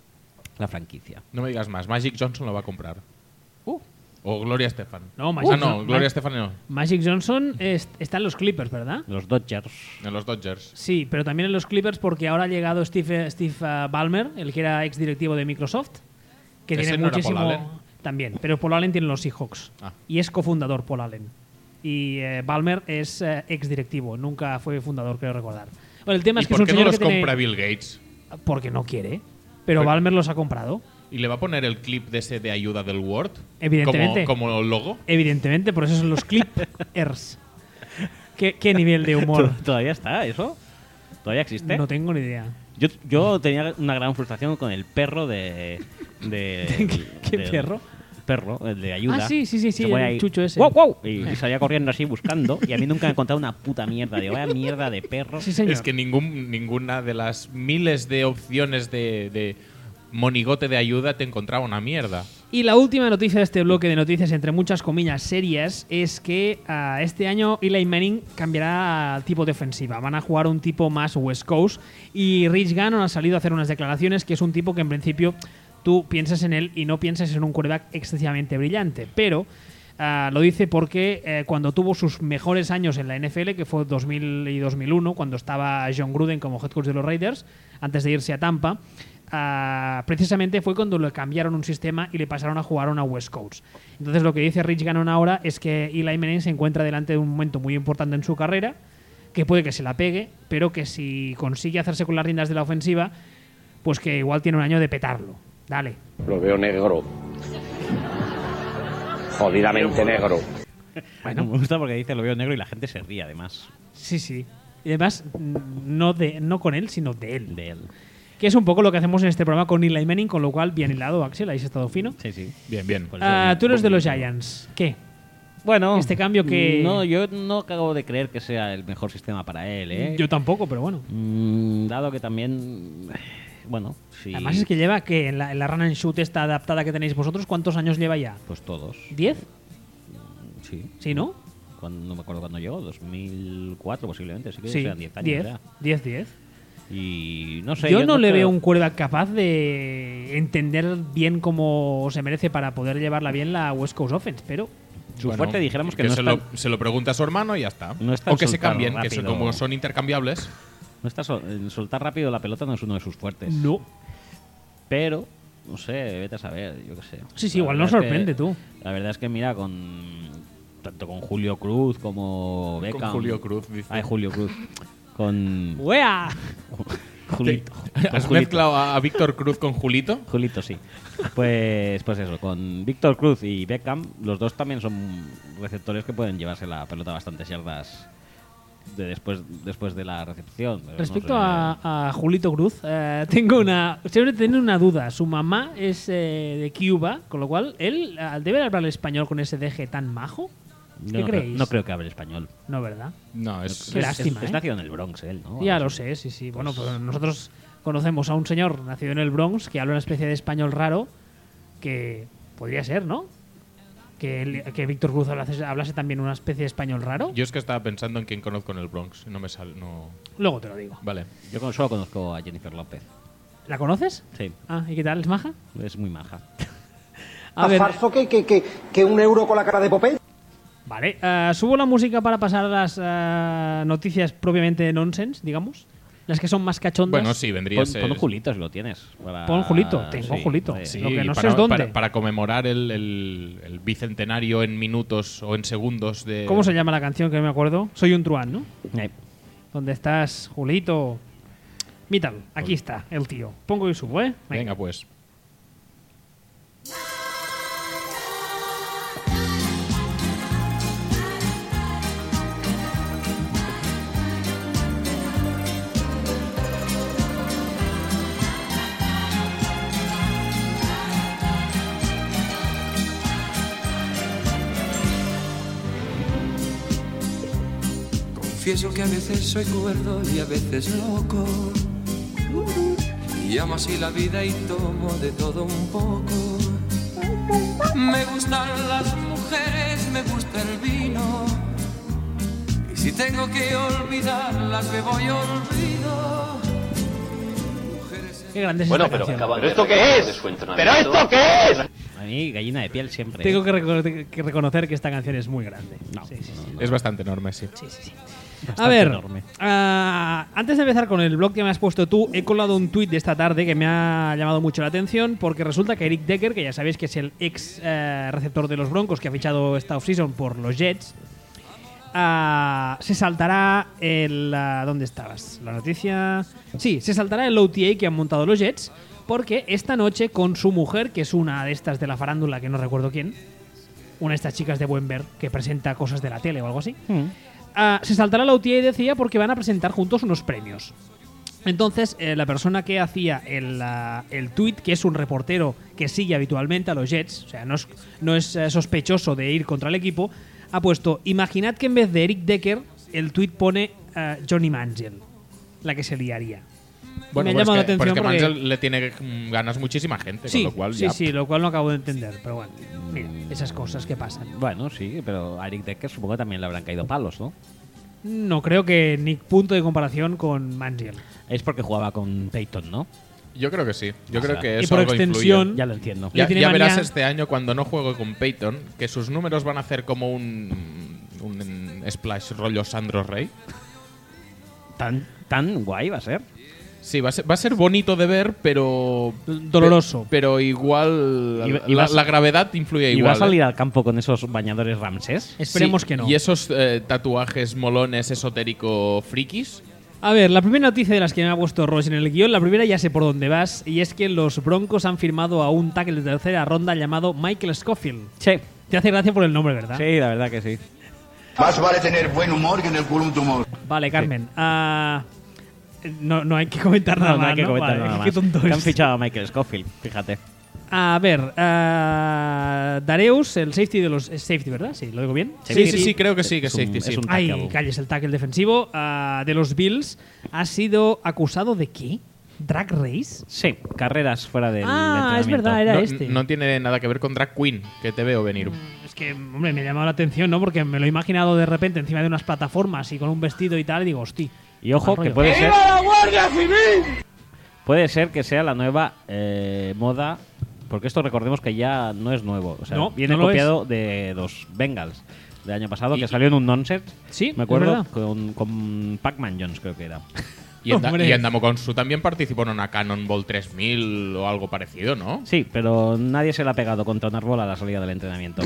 la franquicia. No me digas más. Magic Johnson lo va a comprar. Uh. O Gloria Estefan. No, Magic ah, no, Johnson- Gloria Ma- Estefan no. Magic Johnson es- está en los Clippers, ¿verdad? Los Dodgers. En los Dodgers. Sí, pero también en los Clippers porque ahora ha llegado Steve, Steve uh, Ballmer, el que era ex directivo de Microsoft, que ¿Ese tiene no era muchísimo... Paul Allen? También, pero Paul Allen tiene los Seahawks Ah. y es cofundador Paul Allen. Y eh, Ballmer es eh, ex directivo, nunca fue fundador, creo recordar. Bueno, el tema ¿Y es que es por un qué no señor los que tiene... compra Bill Gates? Porque no quiere, pero Pero- Ballmer los ha comprado. ¿Y le va a poner el clip de ese de ayuda del Word? Evidentemente. Como, como logo. Evidentemente, por eso son los Clippers. ¿Qué, ¿Qué nivel de humor? ¿Todavía está eso? ¿Todavía existe? No tengo ni idea. Yo, yo tenía una gran frustración con el perro de... de ¿Qué del perro? Perro, el de ayuda. Ah, sí, sí, sí, sí, Se fue el ahí, chucho ese. ¡Guau, guau! Y, y salía corriendo así buscando. Y a mí nunca me ha encontrado una puta mierda. Digo, vaya mierda de perro. Sí, señor. Es que ningún, ninguna de las miles de opciones de, de monigote de ayuda te encontraba una mierda. Y la última noticia de este bloque de noticias, entre muchas comillas serias, es que ah, este año Eli Manning cambiará tipo de ofensiva. Van a jugar un tipo más West Coast. Y Rich Gannon ha salido a hacer unas declaraciones que es un tipo que en principio tú piensas en él y no piensas en un quarterback excesivamente brillante. Pero ah, lo dice porque eh, cuando tuvo sus mejores años en la N F L, que fue dos mil y dos mil uno, cuando estaba John Gruden como head coach de los Raiders, antes de irse a Tampa, Uh, precisamente fue cuando le cambiaron un sistema y le pasaron a jugar a una West Coast. Entonces lo que dice Rich Gannon ahora es que Eli Manning se encuentra delante de un momento muy importante en su carrera, que puede que se la pegue, pero que si consigue hacerse con las riendas de la ofensiva, pues que igual tiene un año de petarlo. Dale. Lo veo negro. Jodidamente negro. Bueno, me gusta porque dice lo veo negro y la gente se ríe además. Sí, sí. Y además, no, de, no con él, sino de él. De él. Que es un poco lo que hacemos en este programa con Eli Manning, con lo cual, bien hilado, Axel, ahí has estado fino. Sí, sí. Bien, bien. Por eso Ah, digo, tú eres de los poco- Giants. ¿Qué? Bueno, Este cambio que- No, yo no acabo de creer que sea el mejor sistema para él, ¿eh? Yo tampoco, pero bueno. Mm, dado que también... Bueno, sí. Además es que lleva que en la, en la run and shoot esta adaptada que tenéis vosotros, ¿cuántos años lleva ya? Pues todos. ¿Diez? Sí. ¿Sí, no? Cuando, no me acuerdo cuándo llegó, dos mil cuatro posiblemente, sí que Sí, sean diez años diez, ya. diez, diez. Y no sé. yo, no, le creo- veo un quarterback capaz de entender bien cómo se merece para poder llevarla bien la West Coast Offense, pero Su Bueno, fuerte dijéramos que, no se, está, lo, se lo pregunta a su hermano y ya está. No está o en que se soltar cambien, que son, rápido. como son intercambiables. no está sol- en soltar rápido la pelota no es uno de sus fuertes. no. Pero, no sé, vete a saber, yo qué sé. Sí, sí, La igual nos verdad es sorprende que- tú. La verdad es que mira, con tanto con Julio Cruz como Beckham. Con Julio Cruz, dice. Ay, Julio Cruz. Con ¡Wea! Julito. Con ¿Has Julito. mezclado a, a Víctor Cruz con Julito? Julito, sí. Pues, pues eso, con Víctor Cruz y Beckham, los dos también son receptores que pueden llevarse la pelota bastantes yardas de después, después de la recepción. pero no Respecto sé. a, a Julito Cruz, eh, tengo una siempre tengo una duda. Su mamá es eh, de Cuba, con lo cual él eh, debe hablar español con ese deje tan majo. ¿Qué no, creéis? No creo que hable español. No, ¿verdad? No, es... Qué lástima, es, es ¿eh? nacido en el Bronx, él, ¿no? Ya lo sé, sí, sí. Bueno, pues nosotros conocemos a un señor nacido en el Bronx que habla una especie de español raro que podría ser, ¿no? Que, el- que Víctor Cruz hablase, hablase también una especie de español raro. Yo es que estaba pensando en quién conozco en el Bronx. No me sale. No... Luego te lo digo. Vale. Yo con- solo conozco a Jennifer López. ¿La conoces? Sí, Ah, ¿y qué tal? ¿Es maja? es muy maja. A ¿Más ver, falso que, que, que, que un euro con la cara de Popeye? vale. eh, subo la música para pasar a las eh, noticias propiamente nonsense, digamos. Las que son más cachondas. Bueno, sí, vendría Pon, a ser. pon Julito si lo tienes. para- Pon Julito, tengo sí, Julito. hombre. Sí, Lo que no sé para, es dónde. Para, para conmemorar el, el- el bicentenario en minutos o en segundos de. ¿Cómo se llama la canción que no me acuerdo? Soy un truán, ¿no? Eh, ¿Dónde estás, Julito? Míralo, aquí está el tío. Pongo y subo, ¿eh? Venga. Venga, pues. Confieso que a veces soy cuerdo y a veces loco. Y amo así la vida y tomo de todo un poco. Me gustan las mujeres, me gusta el vino. Y si tengo que olvidarlas, me voy olvido. Qué grande es Bueno, esta pero, canción. ¿pero esto qué es? ¿Pero esto qué es? a mí, gallina de piel siempre. Tengo ¿eh? que, reco- que reconocer que esta canción es muy grande. No, Sí, sí, sí. Es bastante enorme, sí. Sí, sí, sí. A Bastante ver, enorme. ah, antes de empezar con el blog que me has puesto tú, he colado un tuit de esta tarde que me ha llamado mucho la atención porque resulta que Eric Decker, que ya sabéis que es el ex eh, receptor de los Broncos que ha fichado esta offseason por los Jets, ah, se saltará el... ah, ¿dónde estabas? La noticia... Sí, se saltará el O T A que han montado los Jets porque esta noche con su mujer, que es una de estas de la farándula que no recuerdo quién, una de estas chicas de buen ver que presenta cosas de la tele o algo así, Ah, se saltará la O T A, decía, porque van a presentar juntos unos premios. Entonces, eh, la persona que hacía el, uh, el tweet, que es un reportero que sigue habitualmente a los Jets, o sea, no es, no es eh, sospechoso de ir contra el equipo, ha puesto, imaginad que en vez de Eric Decker, el tweet pone uh, Johnny Manziel, la que se liaría. Bueno, me ha pues llamado que, la pues atención que porque... Manziel le tiene mm, ganas muchísima gente, Sí, con lo cual sí, ya. sí, lo cual no acabo de entender, pero bueno, mira, esas cosas que pasan. Bueno, sí, pero a Eric Decker supongo que también le habrán caído palos, ¿no? No creo que ni punto de comparación con Manziel. Es porque jugaba con Peyton, ¿no? Yo creo que sí. Yo O creo sea, que y eso por algo extensión- influye. Ya lo entiendo. Ya, Le tiene ya verás manía- este año cuando no juegue con Peyton que sus números van a hacer como un, un splash rollo Sandro Rey. Tan, tan guay va a ser. Sí, va a ser, va a ser bonito de ver, pero... Doloroso. pe- Pero igual... Y- la, y vas- la gravedad influye ¿Y igual. va a salir ¿eh? al campo con esos bañadores Ramsés? Esperemos Sí, que no. Y esos eh, tatuajes molones esotérico frikis. A ver, la primera noticia de las que me ha puesto Ross en el guión, la primera ya sé por dónde vas, y es que los Broncos han firmado a un tackle de tercera ronda llamado Michael Scofield. Sí. Te hace gracia por el nombre, ¿verdad? Sí, la verdad que sí. Más vale tener buen humor que en el culo un tumor. Vale, Carmen. ah, no, no hay que comentar nada No, no más, hay que ¿no? comentar Vale, nada más. qué tonto Que han es. fichado a Michael Scofield, fíjate. A ver, ah, Dareus, el safety de los... es safety, ¿verdad? Sí, ¿lo digo bien? Sí, sí, sí, creo que sí, que Es un- safety, sí. es un Ay, tackle. calles, el tackle defensivo ah, de los Bills ha sido acusado de ¿qué? ¿Drag race? Sí, carreras fuera del Ah, es entrenamiento. verdad, era no, este. no tiene nada que ver con Drag Queen, que te veo venir. Es que, hombre, me ha llamado la atención, ¿no? Porque me lo he imaginado de repente encima de unas plataformas y con un vestido y tal, y digo, hosti. Y ojo, mal que rollo. puede ser, ¡Viva la Guardia Civil! puede ser que sea la nueva eh, moda, porque esto recordemos que ya no es nuevo. O sea, No, viene no lo copiado de los Bengals del año pasado, Y- que salió en un nonsense. Sí, me es acuerdo, verdad. con, con Pac-Man Jones, creo que era. Y en, Da- Hombre. y en Damoconsu también participó en una Cannonball tres mil o algo parecido, ¿no? Sí, pero nadie se la ha pegado contra un árbol a la salida del entrenamiento.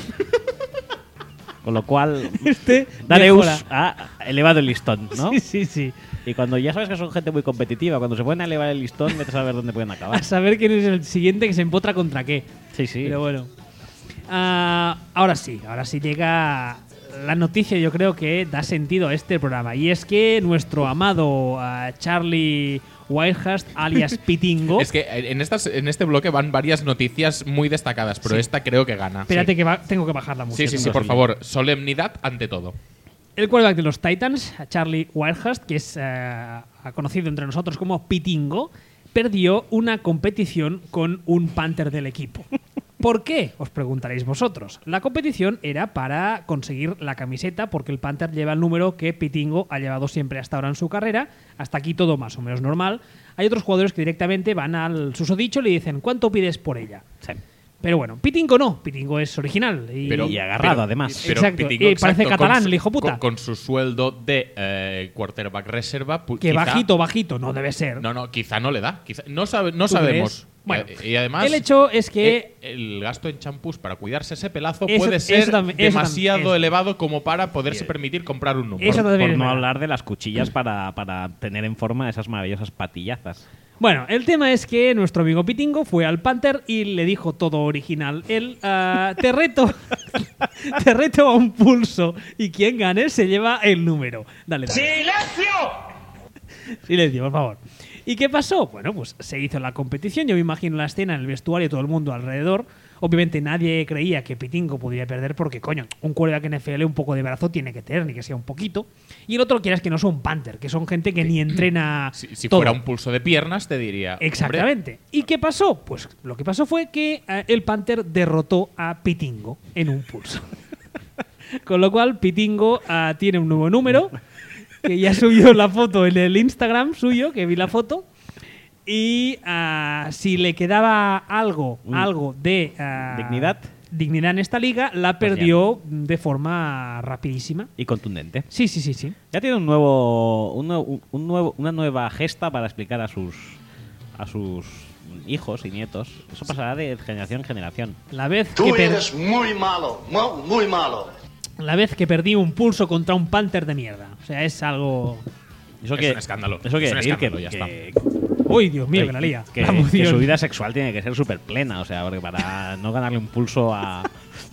Con lo cual, Este Dareus mejora. ha elevado el listón, ¿no? Sí, sí, sí. Y cuando ya sabes que son gente muy competitiva, cuando se pueden elevar el listón, vete a saber dónde pueden acabar. A saber quién es el siguiente que se empotra contra qué. Sí, sí. Pero bueno. Ah, ahora sí, ahora sí llega la noticia, yo creo que da sentido a este programa. Y es que nuestro amado ah, Charlie Whitehurst, alias Pitingo. Es que en, estas, en este bloque van varias noticias muy destacadas, pero Sí. esta creo que gana. Espérate Sí. que va- tengo que bajar la música. Sí, sí, sí, por favor. Solemnidad ante todo. El quarterback de los Titans, Charlie Whitehurst, que es eh, conocido entre nosotros como Pitingo, perdió una competición con un Panther del equipo. ¿Por qué? Os preguntaréis vosotros. La competición era para conseguir la camiseta porque el Panther lleva el número que Pitingo ha llevado siempre hasta ahora en su carrera. Hasta aquí todo más o menos normal. Hay otros jugadores que directamente van al susodicho y le dicen ¿cuánto pides por ella? Sí. Pero bueno, Pitingo no. Pitingo es original. Y, Pero, y agarrado, pero- además. pero Exacto, Pitingo, y parece exacto, catalán, con su- el hijo puta. Con, con su sueldo de eh, quarterback reserva. pu- que quizá- bajito, bajito, no debe ser. No, no, quizá no le da. Quizá, no sabe, no ¿Tú sabemos. crees? Bueno, y, y además. el hecho es que- eh, el gasto en champús para cuidarse ese pelazo Eso- puede ser eso también- eso demasiado también- eso. elevado como para poderse permitir comprar un número. Eso Por, también por es no verdad. hablar de las cuchillas para, para tener en forma esas maravillosas patillazas. Bueno, el tema es que nuestro amigo Pitingo fue al Panther y le dijo todo original. Él, ah, te reto, te reto a un pulso y quien gane se lleva el número. Dale, dale. ¡Silencio! Silencio, por favor. ¿Y qué pasó? Bueno, pues se hizo la competición. Yo me imagino la escena en el vestuario, todo el mundo alrededor. Obviamente nadie creía que Pitingo podría perder porque, coño, un quarterback N F L un poco de brazo tiene que tener, ni que sea un poquito. Y el otro, quieras que no son Panther, que son gente que ni entrena Si, si todo. fuera un pulso de piernas, te diría. "Hombre, Exactamente. ¿Y qué pasó? Pues lo que pasó fue que eh, el Panther derrotó a Pitingo en un pulso. Con lo cual, Pitingo ah, tiene un nuevo número, que ya subió la foto en el Instagram suyo, que vi la foto. Y ah, si le quedaba algo, Mm. algo de ah, ¿Dignidad? dignidad en esta liga, la Pues ya. perdió de forma rapidísima. Y contundente. Sí, sí, sí, sí. Ya tiene un nuevo, un nuevo- un nuevo, una nueva gesta para explicar a sus a sus hijos y nietos. Eso pasará de generación en generación. La vez Tú que per- eres muy malo, mu- muy malo. la vez que perdí un pulso contra un Panther de mierda. O sea, es algo... Eso Es que, un escándalo. Eso Es quiere un decir que, escándalo, ya que- Uy, Dios mío, que- que la lía. que- La que emoción. su vida sexual tiene que ser súper plena. O sea, porque para no ganarle un pulso a,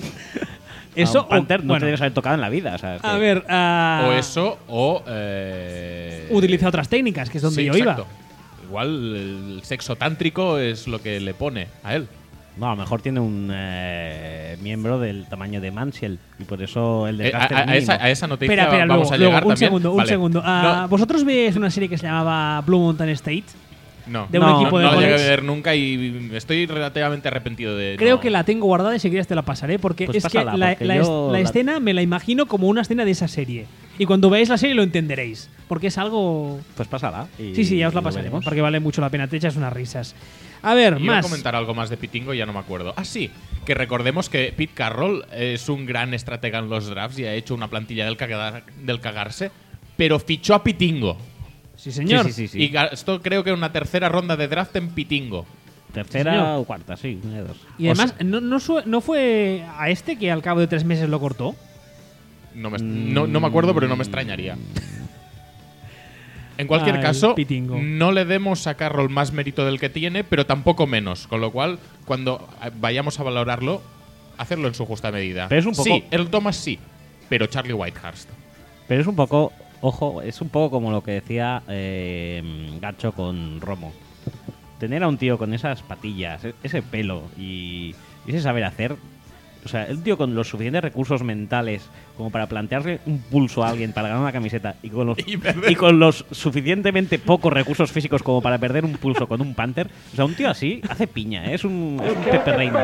Eso, a un Panther o- no bueno. te debes haber tocado en la vida. O sea, es A que- ver, ah, O eso, o. Eh, utiliza otras técnicas, que es donde sí, yo exacto. iba. Igual el sexo tántrico es lo que le pone a él. No, a lo mejor tiene un eh, miembro del tamaño de Mansell y por eso el Eh, desgaste a, es a esa, mínimo. a esa noticia Espera, espera, vamos luego, a luego, llegar un también. segundo, un Vale. segundo. Ah, No, ¿Vosotros veis una serie que se llamaba Blue Mountain State? no, de un no, equipo de no la llegué a college? ver nunca y estoy relativamente arrepentido de. Creo no. que la tengo guardada y si quieres te la pasaré porque Pues es pásala, que la, porque la yo es- la la- escena me la imagino como una escena de esa serie. Y cuando veáis la serie lo entenderéis. Porque es algo... Pues pásala. y- Sí, sí, ya os la y lo pasaremos. veremos. Porque vale mucho la pena. Te echas unas risas. A ver, Iba más. a comentar algo más de Pitingo, ya no me acuerdo. Ah, sí, que recordemos que Pete Carroll es un gran estratega en los drafts y ha hecho una plantilla del, cagar- del cagarse, pero fichó a Pitingo. Sí, señor. Sí, sí, sí, sí. Y gastó, creo que una tercera ronda de draft en Pitingo. Tercera Sí, señor. o cuarta, sí, una de dos. Y además, ¿no, no, su- ¿no fue a este que al cabo de tres meses lo cortó? No me, no, no me acuerdo, pero no me extrañaría. En cualquier Ay, caso, Pitingo. no le demos a Carroll más mérito del que tiene, pero tampoco menos. Con lo cual, cuando eh, vayamos a valorarlo, hacerlo en su justa medida. Pero es un poco- Sí, el Thomas sí, pero Charlie Whitehurst. Pero es un poco, ojo, es un poco como lo que decía eh, Gacho con Romo. Tener a un tío con esas patillas, e- ese pelo y, y ese saber hacer. O sea, un tío con los suficientes recursos mentales como para plantearle un pulso a alguien para ganar una camiseta y con los, Y perder. y con los suficientemente pocos recursos físicos como para perder un pulso con un Panther. O sea, un tío así hace piña, ¿eh? es un, es un Pepe Reina.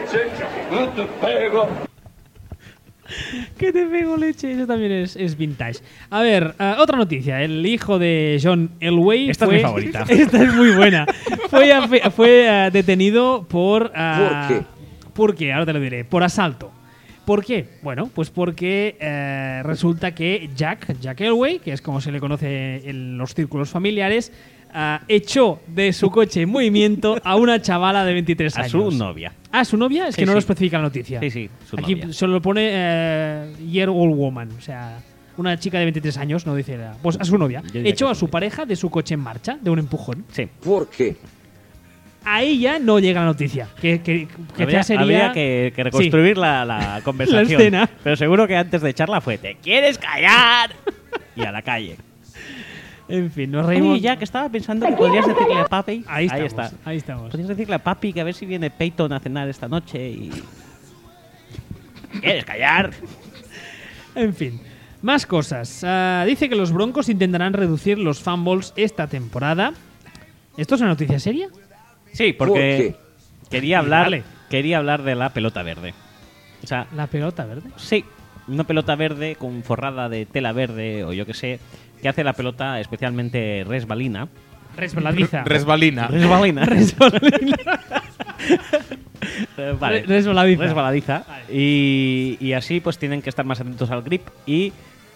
Que te pego leche, eso también es, es vintage. A ver, ah, otra noticia. El hijo de John Elway. Esta es fue- mi favorita. Esta es muy buena. Fue, afe- fue ah, detenido por. ah, ¿Por qué? ¿Por qué? Ahora te lo diré. Por asalto. ¿Por qué? Bueno, pues porque eh, resulta que Jack, Jack Elway, que es como se le conoce en los círculos familiares, ah, echó de su coche en movimiento a una chavala de veintitrés A años. su novia. ¿A su novia? Es Sí, que no sí. lo especifica la noticia. Sí, sí, su Aquí novia. solo pone eh, year old woman, o sea, una chica de veintitrés años, no dice nada. Pues a su novia. Yo diría Echó que a su su novia. pareja de su coche en marcha, de un empujón. Sí. ¿Por qué? Ahí ya no llega la noticia. Que, que, que Habría, ya sería. habría que, que reconstruir la, la conversación. La escena. Pero seguro que antes de echarla fue: ¿te quieres callar? Y a la calle. En fin, nos reímos. Oye, ya que estaba pensando que podrías decirle a Papi. Ahí estamos, está. ahí estamos. Podrías decirle a Papi que a ver si viene Peyton a cenar esta noche y. ¿Quieres callar? En fin, más cosas. Uh, dice que los Broncos intentarán reducir los fumbles esta temporada. ¿Esto es una noticia seria? Sí, porque quería hablar, Dale. quería hablar de la pelota verde. O sea, ¿La pelota verde? Sí, una pelota verde con forrada de tela verde o yo que sé, que hace la pelota especialmente resbalina. Resbaladiza. Resbalina. Resbalina. Resbalina. Vale. Resbaladiza. Resbaladiza. Y, y así pues tienen que estar más atentos al grip y,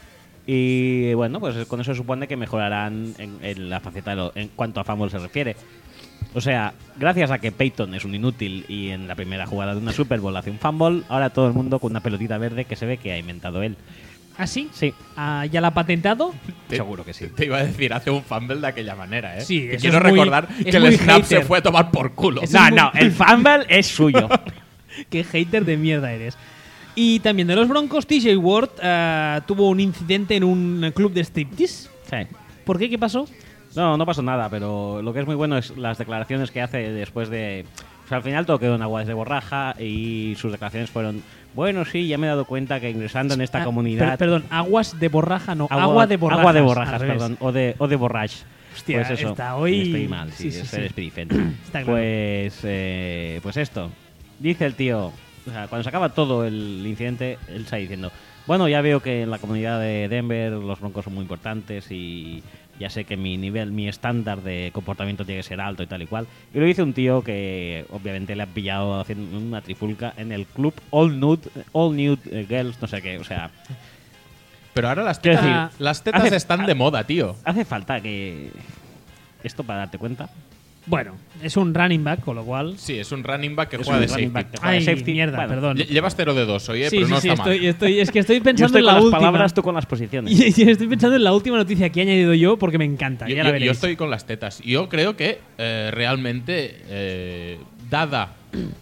y bueno, pues con eso se supone que mejorarán en, en la faceta de lo, en cuanto a fumble se refiere. O sea, gracias a que Peyton es un inútil y en la primera jugada de una Super Bowl hace un fumble, ahora todo el mundo con una pelotita verde que se ve que ha inventado él. ¿Ah, sí? Sí. Ah, ¿ya la ha patentado? Te, Seguro que sí. Te iba a decir, hace un fumble de aquella manera, ¿eh? Sí, y eso quiero es muy- recordar es que muy el snap hater. se fue a tomar por culo. Eso No, es muy- no, el fumble es suyo. Qué hater de mierda eres. Y también de los Broncos, T J Ward ah, tuvo un incidente en un club de striptease. Sí. ¿Por qué? ¿Qué pasó? No, no pasó nada, pero lo que es muy bueno es las declaraciones que hace después de... O sea, al final todo quedó en aguas de borraja y sus declaraciones fueron... Bueno, sí, ya me he dado cuenta que ingresando en esta Ah, comunidad... per- perdón, aguas de borraja, no. Agua, de borrajas. Agua de al borrajas, revés. perdón. O de, o de borrage. Hostia, pues eso. está hoy- Estoy mal, sí, sí, sí, es sí. el Spirit Está claro. Pues, eh, pues esto. Dice el tío... O sea, cuando se acaba todo el incidente, él está diciendo... Bueno, ya veo que en la comunidad de Denver los Broncos son muy importantes y ya sé que mi nivel, mi estándar de comportamiento tiene que ser alto y tal y cual. Y lo dice un tío que obviamente le ha pillado haciendo una trifulca en el club All Nude, All Nude eh, Girls, no sé qué, o sea... Pero ahora las Quiero tetas, decir, las tetas hace- están de moda, tío. Hace falta que... Esto para darte cuenta. Bueno, es un running back, con lo cual... Sí, es un running back que Es juega un de running safety. back que juega de Ay, safety. mierda, Bueno, perdón. Lle- Llevas cero de dos, oye, Sí, pero sí, no sí, está estoy, mal. estoy- es que estoy Yo pensando estoy en con la las última. palabras, tú con las posiciones. Y, y estoy pensando en la última noticia que he añadido yo porque me encanta. Yo, ya la yo- veréis. yo estoy con las tetas. Yo creo que eh, realmente, eh, dada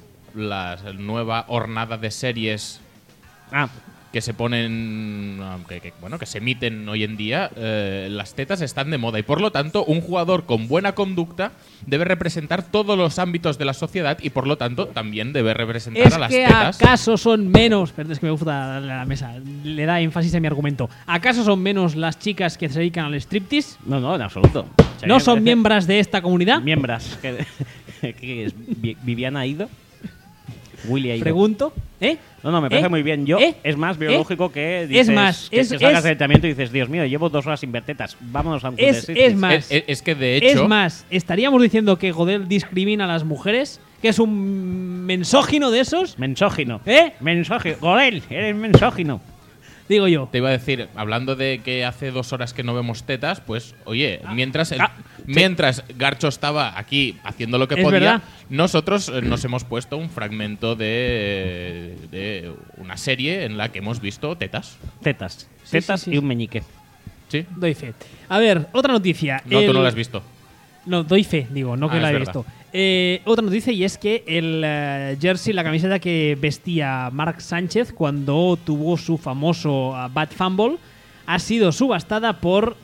la nueva hornada de series Ah, que se ponen, aunque que, bueno, que se emiten hoy en día, eh, las tetas están de moda y por lo tanto un jugador con buena conducta debe representar todos los ámbitos de la sociedad y por lo tanto también debe representar ¿Es a las que tetas. acaso son menos... Perdón, es que me gusta darle a la mesa. Le da énfasis a mi argumento. ¿Acaso son menos las chicas que se dedican al striptease? no, no, en absoluto. O sea, ¿No me son parece- miembros de esta comunidad? Miembras. ¿Qué, qué es? Vi- ¿Viviana ha ido? Willy ha ido. Pregunto. ¿Eh? No, no, me parece ¿Eh? muy bien. Yo, ¿Eh? es más ¿Eh? biológico que Es dices más, que es- te salgas es- del tratamiento y dices, Dios mío, llevo dos horas sin ver tetas. Vámonos a un club de Es, striptease". es más, Es, es- es que de hecho, es más, estaríamos diciendo que Godel discrimina a las mujeres, que es un mensógino de esos, Mensógino. ¿eh? Mensógino. Gorel, eres mensógino. Digo yo. te iba a decir, hablando de que hace dos horas que no vemos tetas, pues oye, mientras el- ah, mientras Garcho estaba aquí haciendo lo que Es podía, verdad. nosotros eh, nos hemos puesto un fragmento de, de una serie en la que hemos visto tetas. Tetas. Sí, Tetas sí, sí. y un meñique. Sí. Doy fe. A ver, otra noticia. No, tú El- no lo has visto. No, doy fe, digo, no que Ah, la es he verdad. visto. Eh, otra noticia y es que el eh, jersey, la camiseta que vestía Mark Sánchez cuando tuvo su famoso uh, Bad Fumble, ha sido subastada por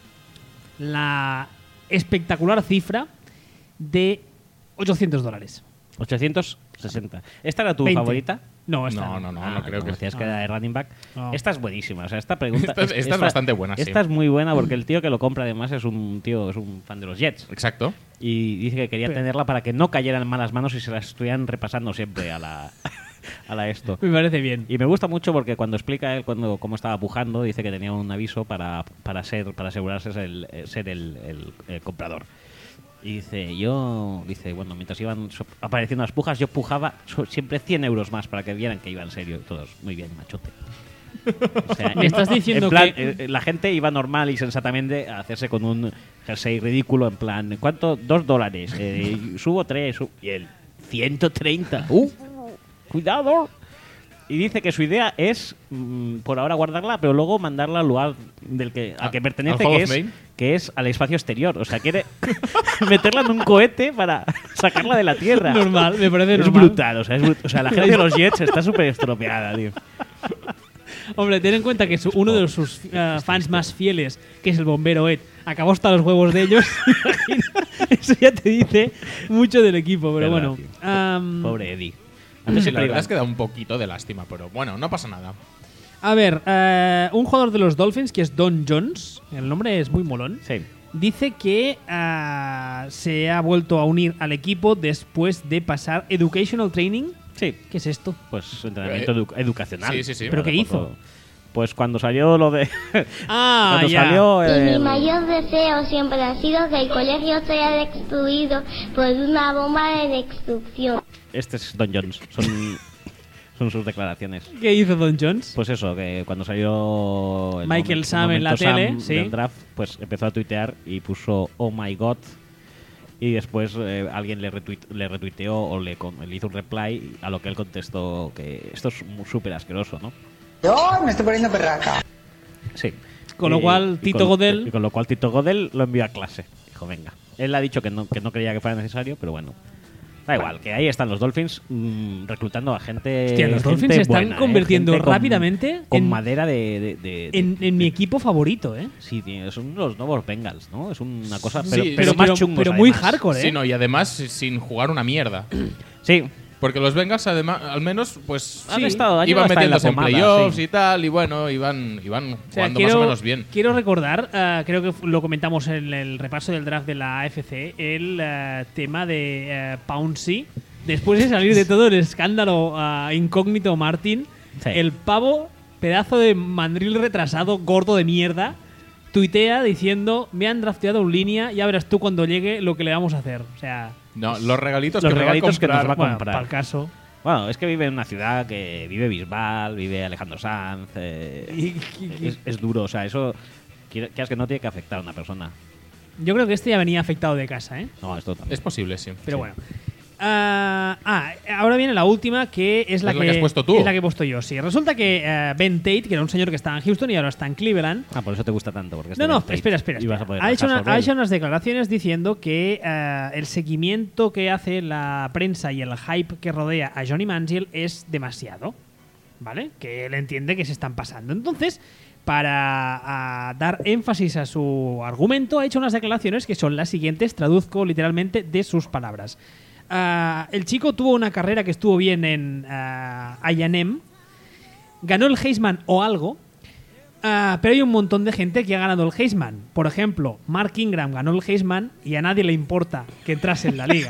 la espectacular cifra de ochocientos dólares. ochocientos sesenta. ¿Esta era tu veinte. favorita? No, esta No, no, no, Ah, no creo como que decías que no. era de running back. No. Esta es buenísima. O sea, esta pregunta. Esta es- esta es bastante buena, sí. Esta es muy buena porque el tío que lo compra además es un tío, es un fan de los Jets. Exacto. Y dice que quería Pero- tenerla para que no cayera en malas manos y se la estuvieran repasando siempre a la, a la esto. Me parece bien. Y me gusta mucho porque cuando explica él cuando cómo estaba pujando, dice que tenía un aviso para, para ser para asegurarse ser el, eh, ser el, el- el comprador. Y dice, yo, dice, bueno, mientras iban so- apareciendo las pujas, yo pujaba so- siempre cien euros más para que vieran que iba en serio. Y todos, muy bien, machote. O sea, Me estás diciendo en plan, que- eh, la gente iba normal y sensatamente a hacerse con un jersey ridículo, en plan, ¿cuánto? Dos dólares. Eh, subo tres. su- y él, ciento treinta. ¡Uh! ¡Cuidado! Y dice que su idea es, mm, por ahora, guardarla, pero luego mandarla al lugar del que, al que ¿Al pertenece, Hall que of es, Fame? que es al espacio exterior. O sea, quiere meterla en un cohete para sacarla de la Tierra. Normal, me parece es normal. brutal. O sea, es brut- o sea, la gente de los Jets está súper estropeada, tío. Hombre, ten en cuenta que su- uno de sus uh, fans más fieles, que es el bombero Ed, acabó hasta los huevos de ellos. Eso ya te dice mucho del equipo, pero Verdad, bueno. tío. am, Pobre Eddie. Sí, la verdad es que da un poquito de lástima, pero bueno, no pasa nada. A ver, eh, un jugador de los Dolphins, que es Don Jones, el nombre es muy molón, Sí. dice que ah, se ha vuelto a unir al equipo después de pasar Educational Training. Sí. ¿Qué es esto? Pues entrenamiento Eh, edu- educacional. sí, sí, sí. ¿Pero Vale, qué pues hizo? lo- Pues cuando salió lo de... Ah, cuando ya. salió Y mi el- mayor deseo siempre ha sido que el colegio sea destruido por una bomba de destrucción. Este es Don Jones. Son, son sus declaraciones. ¿Qué hizo Don Jones? Pues eso, que cuando salió el Michael momen- Sam en la momento Sam tele, sí. del draft, pues empezó a tuitear y puso "Oh my God", y después eh, alguien le, retuit- le retuiteó o le, con- le hizo un reply, a lo que él contestó que esto es mu- súper asqueroso, ¿no? Yo me estoy poniendo perraca. Sí. Con lo cual, y Tito con- Godel- y con lo cual Tito Godel lo envió a clase. Dijo, venga. Él ha dicho que no, que no creía que fuera necesario, pero bueno. Da igual, que ahí están los Dolphins mm, reclutando a gente. Hostia, los gente Dolphins se están buena, ¿eh? convirtiendo Gente con- rápidamente Con en- madera de. de- de- de- En, en mi equipo favorito, ¿eh? Sí, tío, son los nuevos Bengals, ¿no? Es una cosa. Sí, Pero, sí, pero sí, más pero- chungos, pero muy además. hardcore, ¿eh? Sí, no, y además sin jugar una mierda. Sí. Porque los Bengals, además, al menos, pues Han sí, estado- han iban llegado hasta en la metiéndose en, pomada, playoffs sí. y tal, y bueno, iban, iban O sea, jugando quiero, más o menos bien. quiero recordar, eh, creo que lo comentamos en el repaso del draft de la A F C, el eh, tema de eh, Pouncey. Después de salir de todo el escándalo eh, incógnito Martin, Sí. el pavo, pedazo de mandril retrasado, gordo de mierda, tuitea diciendo: me han drafteado en línea, ya verás tú cuando llegue lo que le vamos a hacer. O sea, No, los regalitos, Los que, regalitos que me va a nos va a comprar. bueno, comprar. para el caso. Bueno, es que vive en una ciudad que vive Bisbal, vive Alejandro Sanz. eh, Y- y- es, es duro, o sea, eso. Quieras que no tiene que afectar a una persona. Yo creo que este ya venía afectado de casa, ¿eh? No, esto también. Es posible, sí. Pero Sí. bueno. Ah, ah, ahora viene la última, que es la, ¿Es la que has puesto tú? Es la que he puesto yo, sí. Resulta que eh, Ben Tate, que era un señor que estaba en Houston y ahora está en Cleveland. Ah, por eso te gusta tanto. Porque es No, de no, Ben Tate. espera, espera. Y vas a espera. poder Ha, hecho rajar una- sobre ha él. hecho unas declaraciones diciendo que eh, el seguimiento que hace la prensa y el hype que rodea a Johnny Manziel es demasiado, ¿vale? Que él entiende que se están pasando. Entonces, para ah, dar énfasis a su argumento, ha hecho unas declaraciones que son las siguientes, traduzco literalmente de sus palabras. Ah, el chico tuvo una carrera que estuvo bien en ah, I and M, ganó el Heisman o algo, ah, pero hay un montón de gente que ha ganado el Heisman. Por ejemplo, Mark Ingram ganó el Heisman y a nadie le importa que entrase en la liga.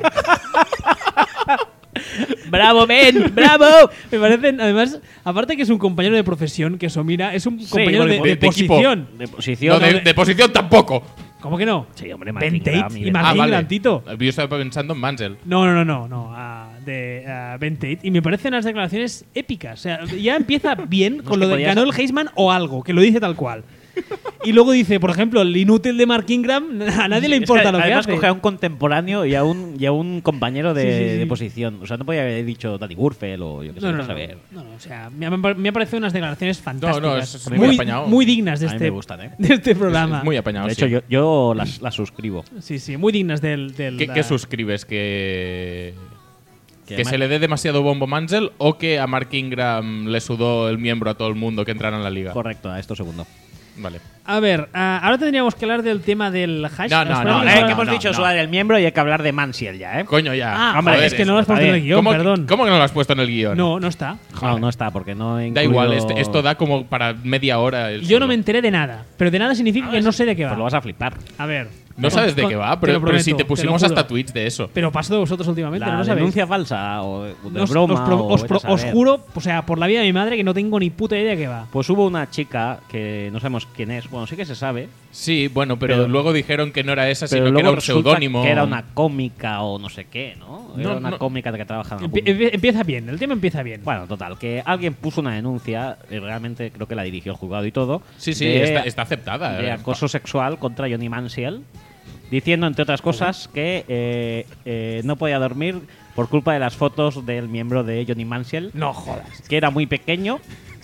¡Bravo, Ben! ¡Bravo! Me parecen, además, aparte que es un compañero de profesión, que eso mira, es un compañero bueno, de, de- de de equipo. posición. De posición. No, de, de posición tampoco. ¿Cómo que no? Sí, hombre, Mark Ben Ingram Tate y y Mark Ah, Ingram, vale. Tito. Yo estaba pensando en Mansell. No, no, no, no, no. ah, de ah, Ben Tate. Y me parecen unas declaraciones épicas. O sea, ya empieza bien con es lo que de podías- ganó el Heisman o algo, que lo dice tal cual. Y luego dice, por ejemplo, el inútil de Mark Ingram, a nadie le Es importa lo que además hace. coge a un contemporáneo y a un, y a un compañero de, Sí, sí, sí. de posición. O sea, no podía haber dicho Danny Burfell o yo qué sé, No, no, vas a no, ver. no, no, o sea, me ha, me ha parecido unas declaraciones fantásticas. es muy, muy apañado. muy dignas de A mí este, me gustan, ¿eh? de este programa. Es muy apañado. De sí. hecho, yo, yo las, las suscribo. Sí, sí, muy dignas del... del ¿Qué, ah, qué suscribes? ¿Que, Que que además- se le dé demasiado bombo Mansell o que a Mark Ingram le sudó el miembro a todo el mundo que entrara en la liga? Correcto, a esto segundo. Vale. A ver, ah, ahora tendríamos que hablar del tema del hash. No, no, Espera, no, que no, ahora- que hemos no, dicho no. sudar el miembro y hay que hablar de Manziel ya, ¿eh? Coño, ya. Ah, Hombre, es que no lo has está puesto en el bien. guión, ¿Cómo, perdón. ¿Cómo que no lo has puesto en el guión? No, no está. No, no está, porque no he Da incluido- igual, este- esto da como para media hora. el Yo solo. no me enteré de nada. Pero de nada significa que no sé de qué va. Pues lo vas a flipar. A ver. No sabes de Con- qué va, te pero, lo pero si prometo, te lo pusimos juro. hasta tweets de eso. Pero paso de vosotros últimamente, La no lo sabéis. denuncia falsa o de Os- broma os, pro- o os vete pro- a os saber. juro, o sea, por la vida de mi madre, que no tengo ni puta idea de qué va. Pues hubo una chica que no sabemos quién es. Bueno, sí que se sabe. Sí, bueno, pero, Pero- luego dijeron que no era esa, Pero sino que luego era un resulta seudónimo. que era una cómica o no sé qué, ¿no? Era No, una no. cómica de que trabaja en Empie- algún- empie- empieza bien, el tema empieza bien. Bueno, total, que alguien puso una denuncia, y realmente creo que la dirigió el juzgado y todo. Sí, sí, de- está, está aceptada. de eh. acoso sexual contra Johnny Manziel, diciendo, entre otras cosas, que eh, eh, no podía dormir por culpa de las fotos del miembro de Johnny Manziel, No jodas. que era muy pequeño.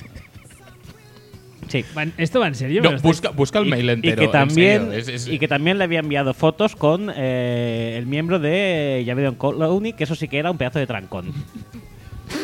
Sí. Va en- ¿Esto va en serio? No, Me lo estáis- busca, busca el Y- mail y entero. que en también serio, es- es- y que también le había enviado fotos con eh, el miembro de Javier Clowney, que eso sí que era un pedazo de trancón.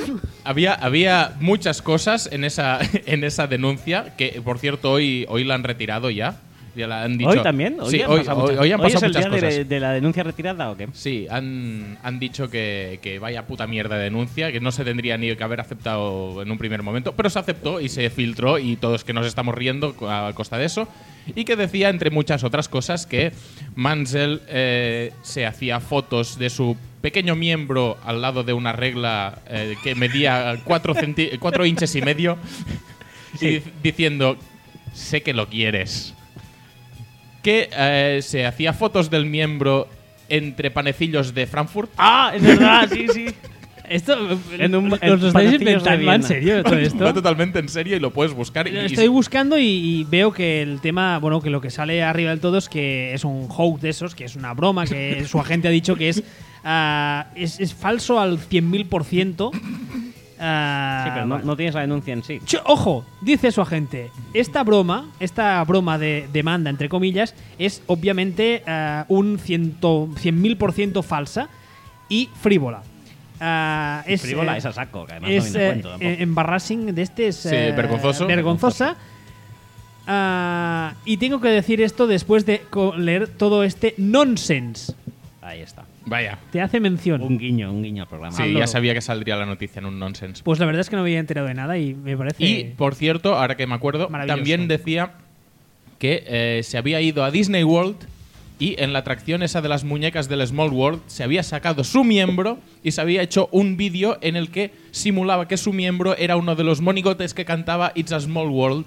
Había, había muchas cosas en esa, en esa denuncia que, por cierto, hoy, hoy la han retirado ya. Ya la han dicho. ¿Hoy también? ¿Hoy sí, han hoy, pasado hoy, muchas- hoy han hoy pasado es el muchas día de- cosas. de la denuncia retirada o qué? Sí, han, han dicho que, que vaya puta mierda de denuncia, que no se tendría ni que haber aceptado en un primer momento, pero se aceptó y se filtró y todos que nos estamos riendo a costa de eso. Y que decía, entre muchas otras cosas, que Mansell eh, se hacía fotos de su pequeño miembro al lado de una regla eh, que medía cuatro inches y medio y di- diciendo, sé que lo quieres. Que eh, se hacía fotos del miembro entre panecillos de Frankfurt. ¡Ah! Es verdad, sí, sí. Esto En un- ¿Os en lo estáis panecillos de inventando Viena. en serio todo esto? Va totalmente en serio y lo puedes buscar. Y- Lo y- estoy buscando y, y veo que el tema, bueno, que lo que sale arriba del todo es que es un hoax de esos, que es una broma, que su agente ha dicho que es, ah, es, es falso al cien mil por ciento. Ah, Sí, pero no, no tienes la denuncia en sí. Ch- Ojo, dice su agente, esta broma, esta broma de demanda, entre comillas, es obviamente ah, un cien mil por ciento falsa y frívola. Ah, es, Frívola eh, es a saco, que además es, no viene a eh, cuento tampoco. eh, embarrassing de este es Sí, eh, vergonzoso. vergonzosa. Ah, y tengo que decir esto después de co- leer todo este nonsense. Ahí está. Vaya. Te hace mención. Un guiño, un guiño al programa. Sí, Al ya loro. sabía que saldría la noticia en un nonsense. Pues la verdad es que no me había enterado de nada y me parece... Y, por cierto, ahora que me acuerdo, Maravilloso. también decía que eh, se había ido a Disney World y en la atracción esa de las muñecas del Small World se había sacado su miembro y se había hecho un vídeo en el que simulaba que su miembro era uno de los monigotes que cantaba It's a Small World.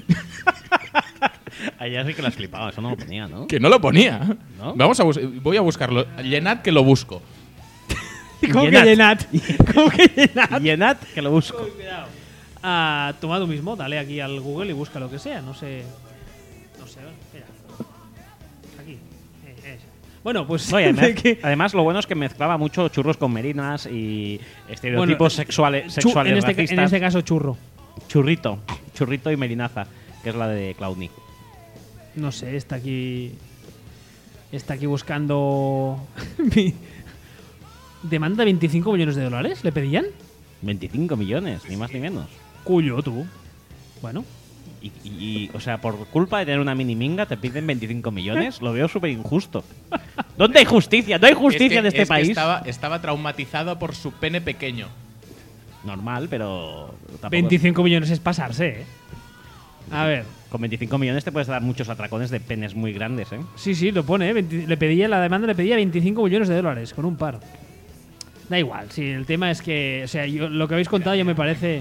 Allá sí que lo has flipado, eso no lo ponía, ¿no? Que no lo ponía. ¿No? Vamos a bus- voy a buscarlo. Llenad que lo busco. ¿Cómo que Llenad. llenad? ¿Cómo que llenad? Llenad, que lo busco. Cuidado. Ah, toma tú mismo, dale aquí al Google y busca lo que sea. No sé. No sé, mira. Aquí. Eh, eh. Bueno, pues. No, y además, que- además, lo bueno es que mezclaba mucho churros con merinas y estereotipos Bueno, sexuales, chu- sexuales en, este, racistas. en este caso, churro. Churrito. Churrito y merinaza, que es la de Clowny. No sé, está aquí. Está aquí buscando. mi- ¿Demanda veinticinco millones de dólares? ¿Le pedían? veinticinco millones, ni más ni menos. Cuyo, tú. Bueno. Y, y- y, o sea, por culpa de tener una mini minga te piden veinticinco millones. Lo veo súper injusto. ¿Dónde hay justicia? ¿No hay justicia Es que- en este es que país? estaba, estaba traumatizado por su pene pequeño. Normal, pero tampoco- veinticinco millones es pasarse, ¿eh? A ver. Con veinticinco millones te puedes dar muchos atracones de penes muy grandes, ¿eh? Sí, sí, lo pone, ¿eh? veinte le pedía, la demanda le pedía veinticinco millones de dólares con un par. Da igual, sí, el tema es que, o sea, yo, lo que habéis contado ya me parece...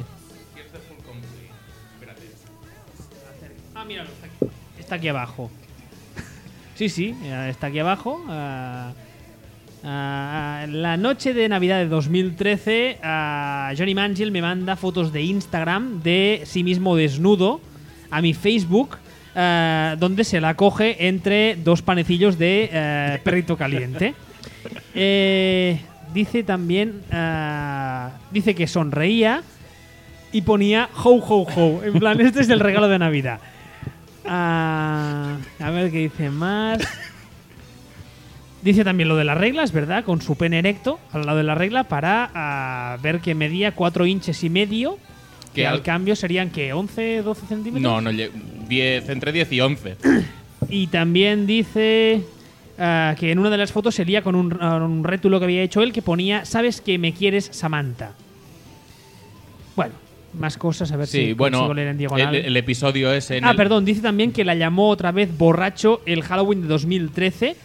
Ah, míralo, está aquí. Está aquí abajo. Sí, sí, eh, está aquí abajo. Ah, ah, la noche de Navidad de dos mil trece, ah, Johnny Manziel me manda fotos de Instagram de sí mismo desnudo a mi Facebook, ah, donde se la coge entre dos panecillos de eh, perrito caliente. Eh, dice también, ah, dice que sonreía y ponía ho ho ho. En plan, este es el regalo de Navidad. Ah, a ver qué dice más. Dice también lo de las reglas, ¿verdad? Con su pene erecto al lado de la regla para ah, ver que medía cuatro inches y medio. Que Que al al- cambio serían que once, doce centímetros. No, no, lle- diez, entre diez y once. Y también dice ah, que en una de las fotos se lía con un, ah, un rétulo que había hecho él que ponía ¿sabes que me quieres, Samantha? Bueno, más cosas, a ver Sí, si bueno, consigo leer en diagonal. el, el episodio es en ah, el- perdón, dice también que la llamó otra vez borracho el Halloween de dos mil trece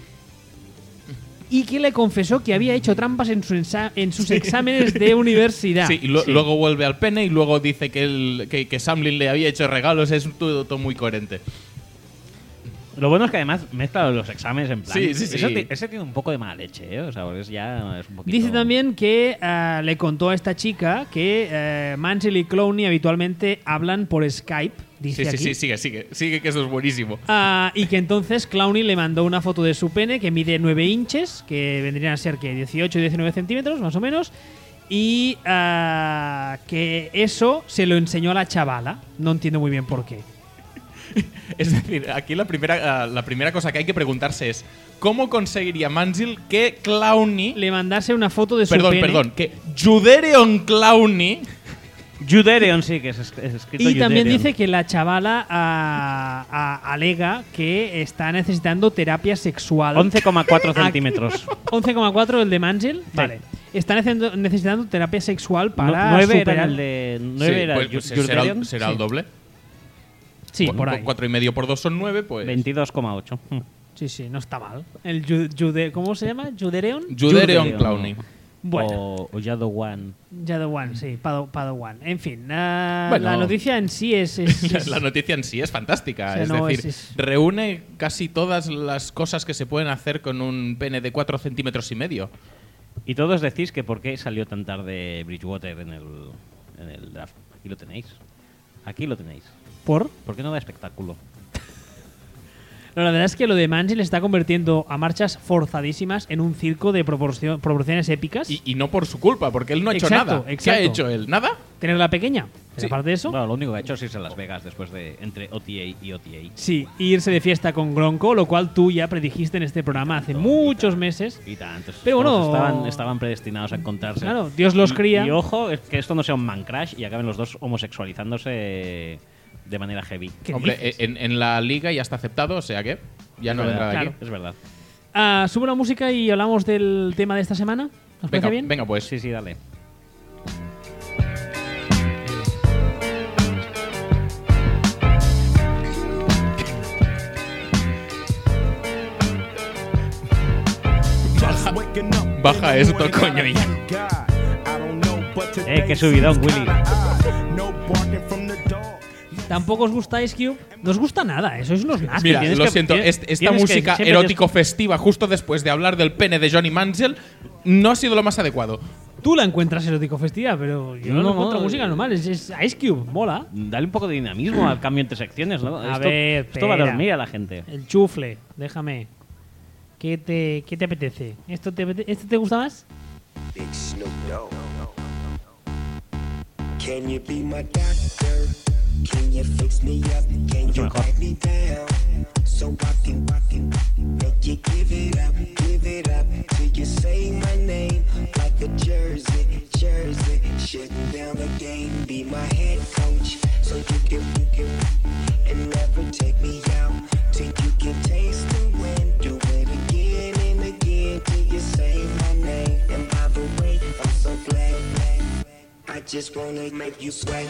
y que le confesó que había hecho trampas en, su ensa- en sus exámenes de universidad. Sí, y lo- luego vuelve al pene y luego dice que, el, que, que Samlin le había hecho regalos. Es todo, todo muy coherente. Lo bueno es que además mezcla los exámenes en plan. Sí, sí, sí. Eso ti- ese tiene un poco de mala leche, ¿eh? O sea, porque es ya es un poquito. Dice también que ah, le contó a esta chica que eh, Mansell y Clowney habitualmente hablan por Skype. Dice Sí, sí, aquí. sí, sigue, sigue. Sigue, que eso es buenísimo. Ah, y que entonces Clowney le mandó una foto de su pene que mide nueve inches, que vendrían a ser que dieciocho y diecinueve centímetros, más o menos. Y ah, que eso se lo enseñó a la chavala. No entiendo muy bien por qué. Es decir, aquí la primera, uh, la primera cosa que hay que preguntarse es ¿cómo conseguiría Manziel que Clowney le mandase una foto de su Perdón, pene? perdón, que Judereon Clowney Judereon sí, que es, es escrito Y Judereon. también dice que la chavala a, a- alega que está necesitando terapia sexual. once coma cuatro centímetros. once coma cuatro el de Manziel. Vale. Está necesitando, necesitando terapia sexual para No- nueve superar. era el de nueve Sí, era pues, Ju- pues será, Judereon. el, será Sí. el doble. Sí, Cu- por ahí. Cuatro y medio por dos son nueve, pues. veintidós coma ocho. Sí, sí, no está mal. El Ju- Jude- ¿Cómo se llama? ¿Judereon? Judereon Clowney. Bueno. O, o Yadowan. Padawan, sí, Pado- Padawan. En fin, ah, Bueno. la noticia en sí es... es- es- La noticia en sí es fantástica. O sea, es no, decir, es- es- reúne casi todas las cosas que se pueden hacer con un pene de cuatro centímetros y medio. Y todos decís que por qué salió tan tarde Bridgewater en el, en el draft. Aquí lo tenéis. Aquí lo tenéis. ¿Por? ¿Por qué no da espectáculo? No, la verdad es que lo de Manziel está convirtiendo a marchas forzadísimas en un circo de proporcio- proporciones épicas. Y, y no por su culpa, porque él no ha hecho Exacto, nada. ¿Qué exacto. ha hecho él? ¿Nada? Tenerla pequeña. Pero Sí. aparte de eso, Bueno, lo único que ha hecho es irse a Las Vegas después de entre O T A y O T A. sí, irse de fiesta con Gronko, lo cual tú ya predijiste en este programa hace muchos meses. Y tantos. Pero bueno- Todos estaban, estaban predestinados a encontrarse. Claro, Dios los Y- cría. Y, ojo, es que esto no sea un man crash y acaben los dos homosexualizándose de manera heavy. ¿Qué Hombre, dices? en, en la liga ya está aceptado, o sea que ya no Es vendrá verdad, de claro. aquí. Es verdad. Ah, sube la música y hablamos del tema de esta semana. ¿Nos Venga, parece bien? venga, pues. Sí, sí, dale. Baja esto, coño, ya. Eh, qué subidón, Willy. ¿Tampoco os gusta Ice Cube? No os gusta nada, eso es unos nazis. Mira, tienes lo que- siento, tienes- est- esta tienes que música siempre erótico festiva justo después de hablar del pene de Johnny Manziel no ha sido lo más adecuado. Tú la encuentras erótico festiva, pero yo no, No, encuentro no, música eh. normal. Es, es Ice Cube, mola. Dale un poco de dinamismo al cambio entre secciones, ¿no? A esto, ver, esto va a espera. dormir a la gente. El chufle, déjame. ¿Qué te, qué te apetece? ¿Esto te, apete- ¿Esto te gusta más? Big Snoop Dogg. Can you be my doctor? Can you fix me up? Can you write me down? So I can, I can make you give it up, give it up till you say my name like a jersey, jersey. Shutting down the game, be my head coach, so you can, you can, and never take me out till you can taste the win. Do it again and again till you say my name. And by the way, I'm so glad, I just wanna make you sweat.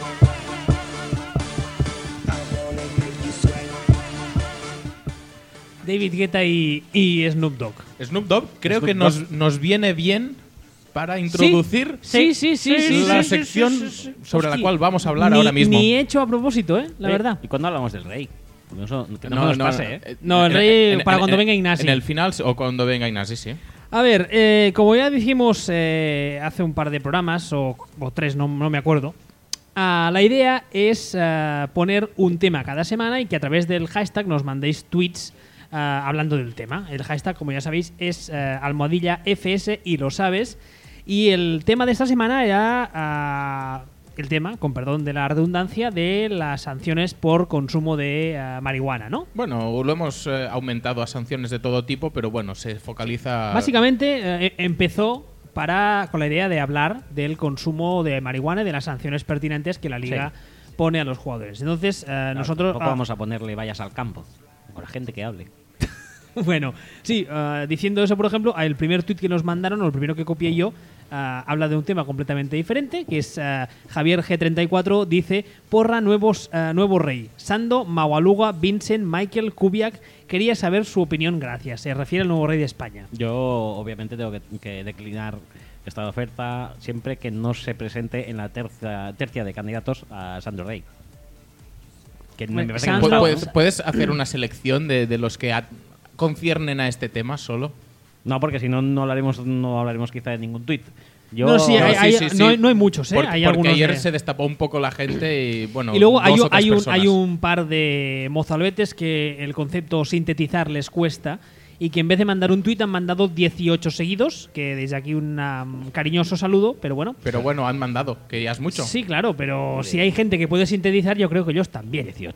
David Guetta y, y Snoop Dogg. Snoop Dogg creo Snoop que nos, Dogg. nos viene bien para introducir Sí, sí, sí, sí, la sí, sí, sección sí, sí, sí. sobre la Hostia, cual vamos a hablar ni- ahora mismo. Ni hecho a propósito, ¿eh? La Eh, verdad. ¿Y cuándo hablamos del rey? Porque eso, que no, nos pase, ¿eh? No, el En- rey en- para en- cuando en- venga Ignasi. En el final o cuando venga Ignasi, sí. A ver, eh, como ya dijimos eh, hace un par de programas, o, o tres, no, no me acuerdo, ah, la idea es ah, poner un tema cada semana y que a través del hashtag nos mandéis tweets ah, hablando del tema. El hashtag, como ya sabéis, es ah, almohadilla F S y lo sabes. Y el tema de esta semana era ah, el tema, con perdón de la redundancia, de las sanciones por consumo de ah, marihuana, ¿no? Bueno, lo hemos eh, aumentado a sanciones de todo tipo, pero bueno, se focaliza... Básicamente eh, empezó para con la idea de hablar del consumo de marihuana y de las sanciones pertinentes que la liga pone a los jugadores. Entonces, eh, Claro, nosotros... tampoco ah, vamos a ponerle vayas al campo. Con la gente que hable. Bueno, sí, eh, diciendo eso, por ejemplo, el primer tuit que nos mandaron, o el primero que copié yo, eh, habla de un tema completamente diferente, que es eh, Javier G treinta y cuatro, dice, porra nuevos, eh, nuevo rey, Sando, Maualuga, Vincent, Michael, Kubiak, quería saber su opinión, gracias, se refiere al nuevo rey de España. Yo, obviamente, tengo que, que declinar esta oferta siempre que no se presente en la tercia, tercia de candidatos a Sandro Rey. Que me Bueno, parece que no Sandro- está- ¿Puedes, puedes hacer una selección de, de los que a- conciernen a este tema solo? No, porque si no, no hablaremos, no hablaremos quizá de ningún tuit. Yo, No, sí, hay- sí, hay- sí, sí. no hay- no hay muchos, ¿eh? Por- Hay porque algunos ayer de- se destapó un poco la gente y bueno. Y luego hay, dos un- o tres hay, un, personas. hay un par de mozalbetes que el concepto sintetizar les cuesta y que en vez de mandar un tuit han mandado dieciocho seguidos, que desde aquí un um, cariñoso saludo, pero bueno. Pero bueno, han mandado, que ya es mucho. Sí, claro, pero si hay gente que puede sintetizar, yo creo que ellos también. ¿dieciocho?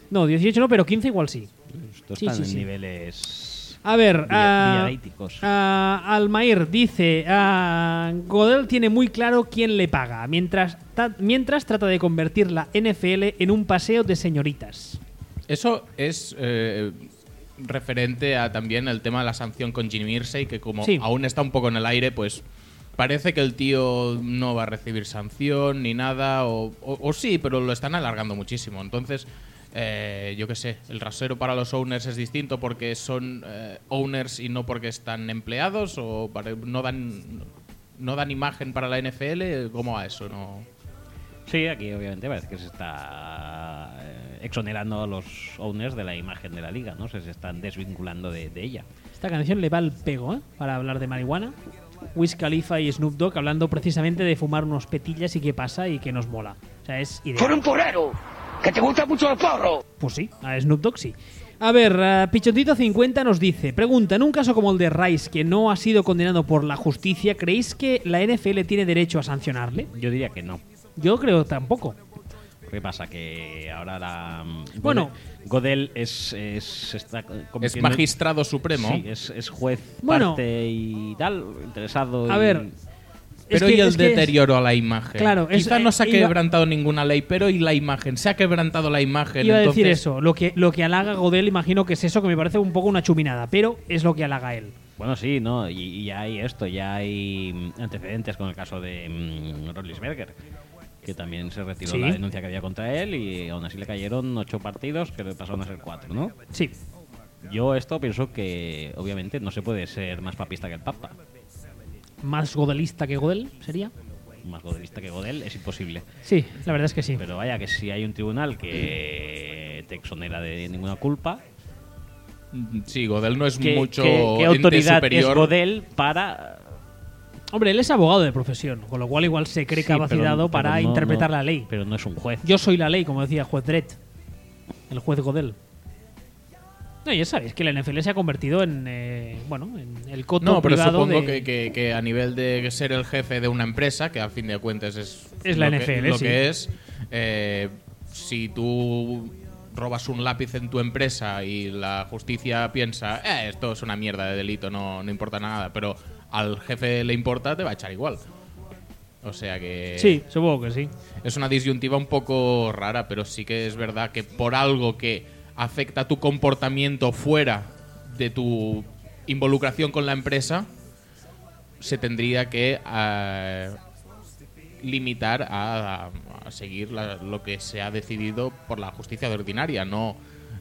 No, dieciocho no, pero quince igual sí. Esto Sí, están sí, en sí. niveles A ver, via- ah, diaréticos. ah, Almair dice, ah, Godel tiene muy claro quién le paga, mientras, ta- mientras trata de convertir la N F L en un paseo de señoritas. Eso es eh, referente a también el tema de la sanción con Jimmy Irsay, que como Sí. aún está un poco en el aire, pues parece que el tío no va a recibir sanción ni nada, o, o- o sí, pero lo están alargando muchísimo. Entonces, eh, yo qué sé, el rasero para los owners es distinto porque son eh, owners y no porque están empleados, o pare- no dan no dan imagen para la N F L. ¿Cómo va eso? No. Sí, aquí obviamente parece que se está eh, exonerando a los owners de la imagen de la liga, ¿no? Se, se están desvinculando de, de ella. Esta canción le va al pego, ¿eh? Para hablar de marihuana. Wiz Khalifa y Snoop Dogg hablando precisamente de fumar unos petillas y qué pasa y que nos mola. O sea, es ideal. ¡Por un porrero! ¡Que te gusta mucho el porro! Pues sí, a Snoop Dogg sí. A ver, uh, Pichoncito cincuenta nos dice, pregunta, en un caso como el de Rice, que no ha sido condenado por la justicia, ¿creéis que la N F L tiene derecho a sancionarle? Yo diría que no. Yo creo tampoco. ¿Qué pasa? Que ahora la... Bueno. Godel es... es, se está Es convirtiendo- magistrado supremo. Sí, es, es juez Bueno. parte y tal, interesado. A y- ver, Pero Es que- y el es que es- deterioro a la imagen. Claro, es- Quizá no se ha iba- quebrantado ninguna ley, pero y la imagen. Se ha quebrantado la imagen. Iba a entonces, decir eso, lo que, lo que halaga Godel, imagino que es eso, que me parece un poco una chuminada, pero es lo que halaga él. Bueno, sí, ¿no? Y, y ya hay esto, ya hay mm, antecedentes con el caso de mm, Roethlisberger, que también se retiró Sí. la denuncia que había contra él y aún así le cayeron ocho partidos que le pasaron a ser cuatro, ¿no? Sí. Yo esto pienso que obviamente no se puede ser más papista que el Papa. Más godelista que Godel, ¿sería? Más godelista que Godel es imposible. Sí, la verdad es que sí. Pero vaya que si hay un tribunal que te exonera de ninguna culpa, Sí, Godel no es ¿qué, mucho qué- qué ente autoridad superior. es Godel para... Hombre, él es abogado de profesión, con lo cual igual se cree Sí, pero- capacitado pero para no- interpretar no- la ley. Pero no es un juez. Yo soy la ley, como decía el juez Dredd, el juez Godel. No, ya sabéis que la N F L se ha convertido en, eh, bueno, en el coto No, pero privado supongo de... que, que- que a nivel de ser el jefe de una empresa, que a fin de cuentas es, Es la lo N F L, que, lo sí. que es, eh, si tú robas un lápiz en tu empresa y la justicia piensa, eh, esto es una mierda de delito, no, no importa nada, pero al jefe le importa, te va a echar igual. O sea que... Sí, supongo que sí. Es una disyuntiva un poco rara, pero sí que es verdad que por algo que afecta tu comportamiento fuera de tu involucración con la empresa, se tendría que eh, limitar a, a- a seguir la- lo que se ha decidido por la justicia de ordinaria, no,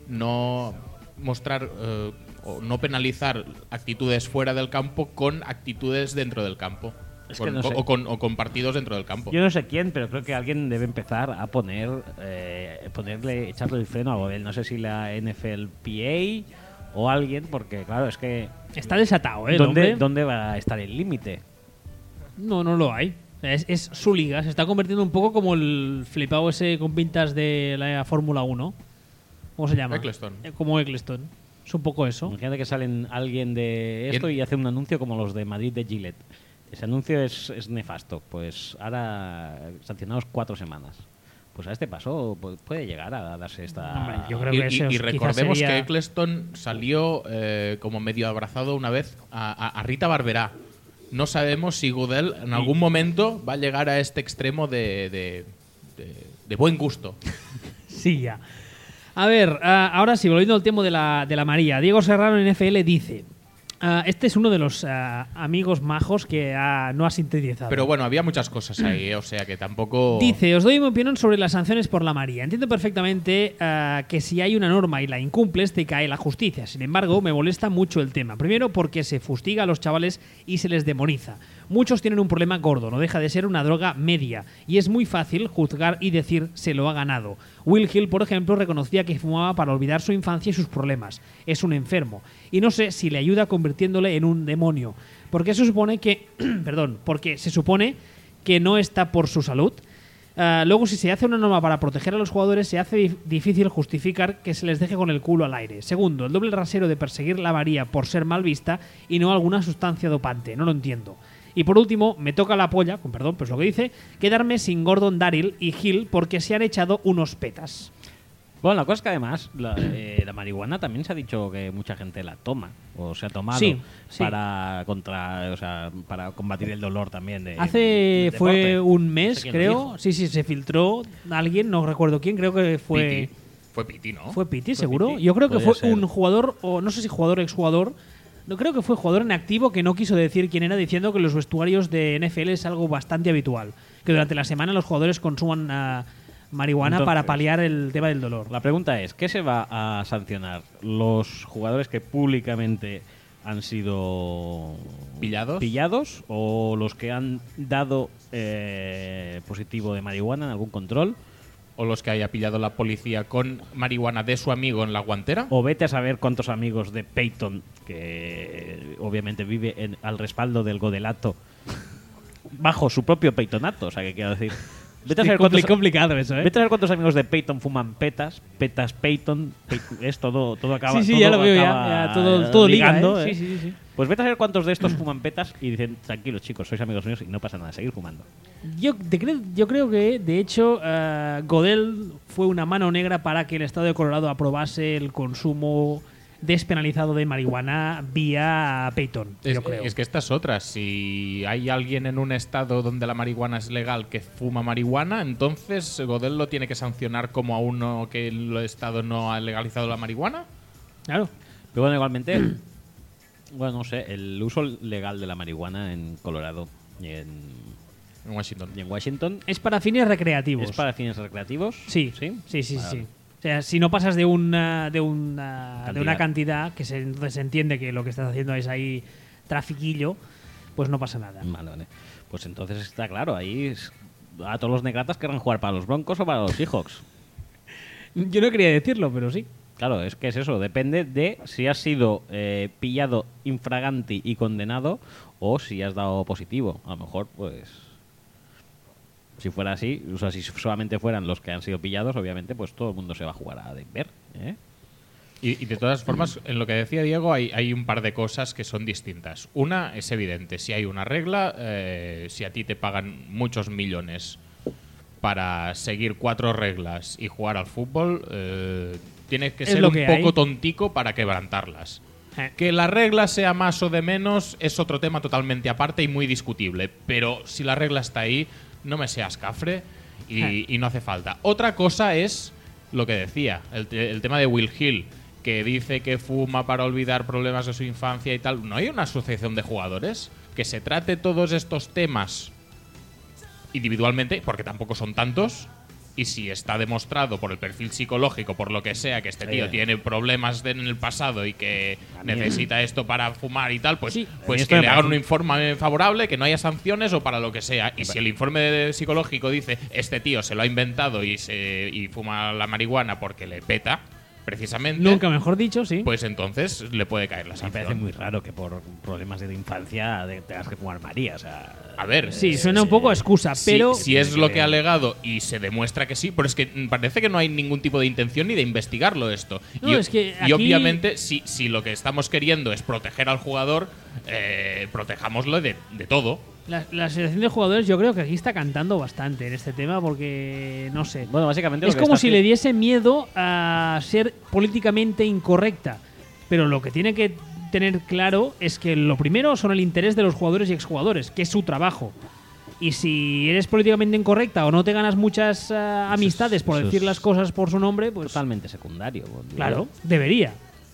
no mostrar eh, o no penalizar actitudes fuera del campo con actitudes dentro del campo. Es que Con- no sé. o, con, o con partidos dentro del campo. Yo no sé quién, pero creo que alguien debe empezar a poner, eh, ponerle, echarle el freno a Godel. No sé si la N F L P A o alguien, porque claro, es que... Está desatado, ¿eh? el ¿Dónde, hombre? ¿Dónde va a estar el límite? No, no lo hay. Es, es su liga. Se está convirtiendo un poco como el flipado ese con pintas de la Fórmula uno. ¿Cómo se llama? Eccleston. Eh, Como Eccleston. Es un poco eso. Imagínate que salen alguien de esto y hace un anuncio como los de Madrid de Gillette. Ese anuncio es, es nefasto. Pues ahora sancionados cuatro semanas. Pues a este paso pu- puede llegar a darse esta... Hombre, yo creo Y, que y- eso y quizás recordemos sería- que Eccleston salió eh, como medio abrazado una vez a, a- a Rita Barberá. No sabemos si Godel en algún momento va a llegar a este extremo de, de- de- de buen gusto. Sí, ya. A ver, ah, ahora sí, volviendo al tema de la, de la María. Diego Serrano en N F L dice... ah, este es uno de los ah, amigos majos que ah, no ha sintetizado. Pero bueno, había muchas cosas ahí, eh, o sea que tampoco... Dice, os doy mi opinión sobre las sanciones por la María. Entiendo perfectamente ah, que si hay una norma y la incumples, te cae la justicia. Sin embargo, me molesta mucho el tema. Primero, porque se fustiga a los chavales y se les demoniza. Muchos tienen un problema gordo, no deja de ser una droga media. Y es muy fácil juzgar y decir, se lo ha ganado. Will Hill, por ejemplo, reconocía que fumaba para olvidar su infancia y sus problemas. Es un enfermo. Y no sé si le ayuda convirtiéndole en un demonio. Porque se supone que... perdón, porque se supone que no está por su salud. Uh, luego, si se hace una norma para proteger a los jugadores, se hace dif- difícil justificar que se les deje con el culo al aire. Segundo, el doble rasero de perseguir la María por ser mal vista y no alguna sustancia dopante. No lo entiendo. Y por último, me toca la polla, con perdón, pues lo que dice, quedarme sin Gordon Darryl y Hill porque se han echado unos petas. Bueno, la cosa es que además la, eh, la marihuana también se ha dicho que mucha gente la toma o se ha tomado Sí, sí. para contra, o sea, para combatir el dolor también. De, Hace del fue deporte. un No mes, sé quién lo creo. dijo. Sí, sí, se filtró alguien, no recuerdo quién, creo que fue. Piti. Fue Piti, ¿no? ¿Fue Piti, Fue seguro? Piti. Yo creo que Podría fue ser. un jugador, o no sé si jugador o exjugador. No creo que fue jugador en activo que no quiso decir quién era, diciendo que los vestuarios de N F L es algo bastante habitual. Que durante la semana los jugadores consuman ah, marihuana Entonces, para paliar el tema del dolor. La pregunta es, ¿qué se va a sancionar? ¿Los jugadores que públicamente han sido ¿Pillados? pillados o los que han dado eh, positivo de marihuana en algún control? O los que haya pillado la policía con marihuana de su amigo en la guantera. O vete a saber cuántos amigos de Peyton, que obviamente vive en, al respaldo del godelato, bajo su propio peytonato, o sea, que quiero decir... Vete a Sí, saber compli- cuántos, complicado eso, ¿eh? vete a saber cuántos amigos de Peyton fuman petas, petas Peyton, Peyton- es todo, todo acaba... Sí, sí, todo ya lo veo, ya, acaba, ya, todo- eh, todo liga, ligando, ¿eh? ¿eh? Sí, sí, sí. Pues vete a saber cuántos de estos fuman petas y dicen, tranquilos chicos, sois amigos míos y no pasa nada, seguir fumando. Yo, te cre- yo creo que, de hecho, eh, Godel fue una mano negra para que el estado de Colorado aprobase el consumo despenalizado de marihuana vía Peyton, Es, yo creo. es que esta es otra. Si hay alguien en un estado donde la marihuana es legal que fuma marihuana, entonces Godel lo tiene que sancionar como a uno que el estado no ha legalizado la marihuana. Claro. Pero bueno, igualmente, bueno, no sé, el uso legal de la marihuana en Colorado y en, En Washington. y en Washington Es para fines recreativos. es para fines recreativos. Sí, sí, sí, sí, Vale, sí. vale. O sea, si no pasas de una de una, de una Cantidad. cantidad, que se, entonces se entiende que lo que estás haciendo es ahí trafiquillo, pues no pasa nada. Vale, vale. Pues entonces está claro, ahí es- a todos los negratas querrán jugar para los Broncos o para los Seahawks. Yo no quería decirlo, pero sí. Claro, es que es eso, depende de si has sido eh, pillado infraganti y condenado o si has dado positivo. A lo mejor, pues, si fuera así, o sea, si solamente fueran los que han sido pillados, obviamente, pues todo el mundo se va a jugar a Denver, ¿eh? Y, y de todas formas, en lo que decía Diego, hay, hay un par de cosas que son distintas. Una es evidente, si hay una regla, eh, si a ti te pagan muchos millones para seguir cuatro reglas y jugar al fútbol, eh, tienes que Es ser lo un que poco hay. tontico para quebrantarlas. Eh. Que la regla sea más o de menos es otro tema totalmente aparte y muy discutible. Pero si la regla está ahí, no me seas cafre y, Eh. y no hace falta. Otra cosa es lo que decía, el, te- el tema de Will Hill, que dice que fuma para olvidar problemas de su infancia y tal. ¿No hay una asociación de jugadores que se trate todos estos temas individualmente, porque tampoco son tantos? Y si está demostrado por el perfil psicológico, por lo que sea, que este tío Sí. tiene problemas de- en el pasado y que A mí- necesita esto para fumar y tal, pues, Sí. pues A mí esto que me le hagan parece- un informe favorable, que no haya sanciones o para lo que sea. Y si el informe de- psicológico dice este tío se lo ha inventado y, se, y fuma la marihuana porque le peta, precisamente, Nunca mejor dicho, sí. pues entonces le puede caer la Me parece sanción. muy raro que por problemas de infancia de- tengas que fumar María, o sea... A ver, Sí, eh, suena un poco a excusa, si, pero si es lo que ha alegado y se demuestra que sí, pero es que mm, parece que no hay ningún tipo de intención ni de investigarlo esto. No, y, es que y aquí- obviamente, si, si lo que estamos queriendo es proteger al jugador, eh, protejámoslo de, de todo. la, la asociación de jugadores yo creo que aquí está cantando bastante en este tema porque, no sé, Bueno, básicamente lo es que como está si haci- le diese miedo a ser políticamente incorrecta. Pero lo que tiene que tener claro es que lo primero son el interés de los jugadores y exjugadores, que es su trabajo. Y si eres políticamente incorrecta o no te ganas muchas ah, amistades por eso decir es las cosas por su nombre, pues Totalmente secundario. digo. claro, debería.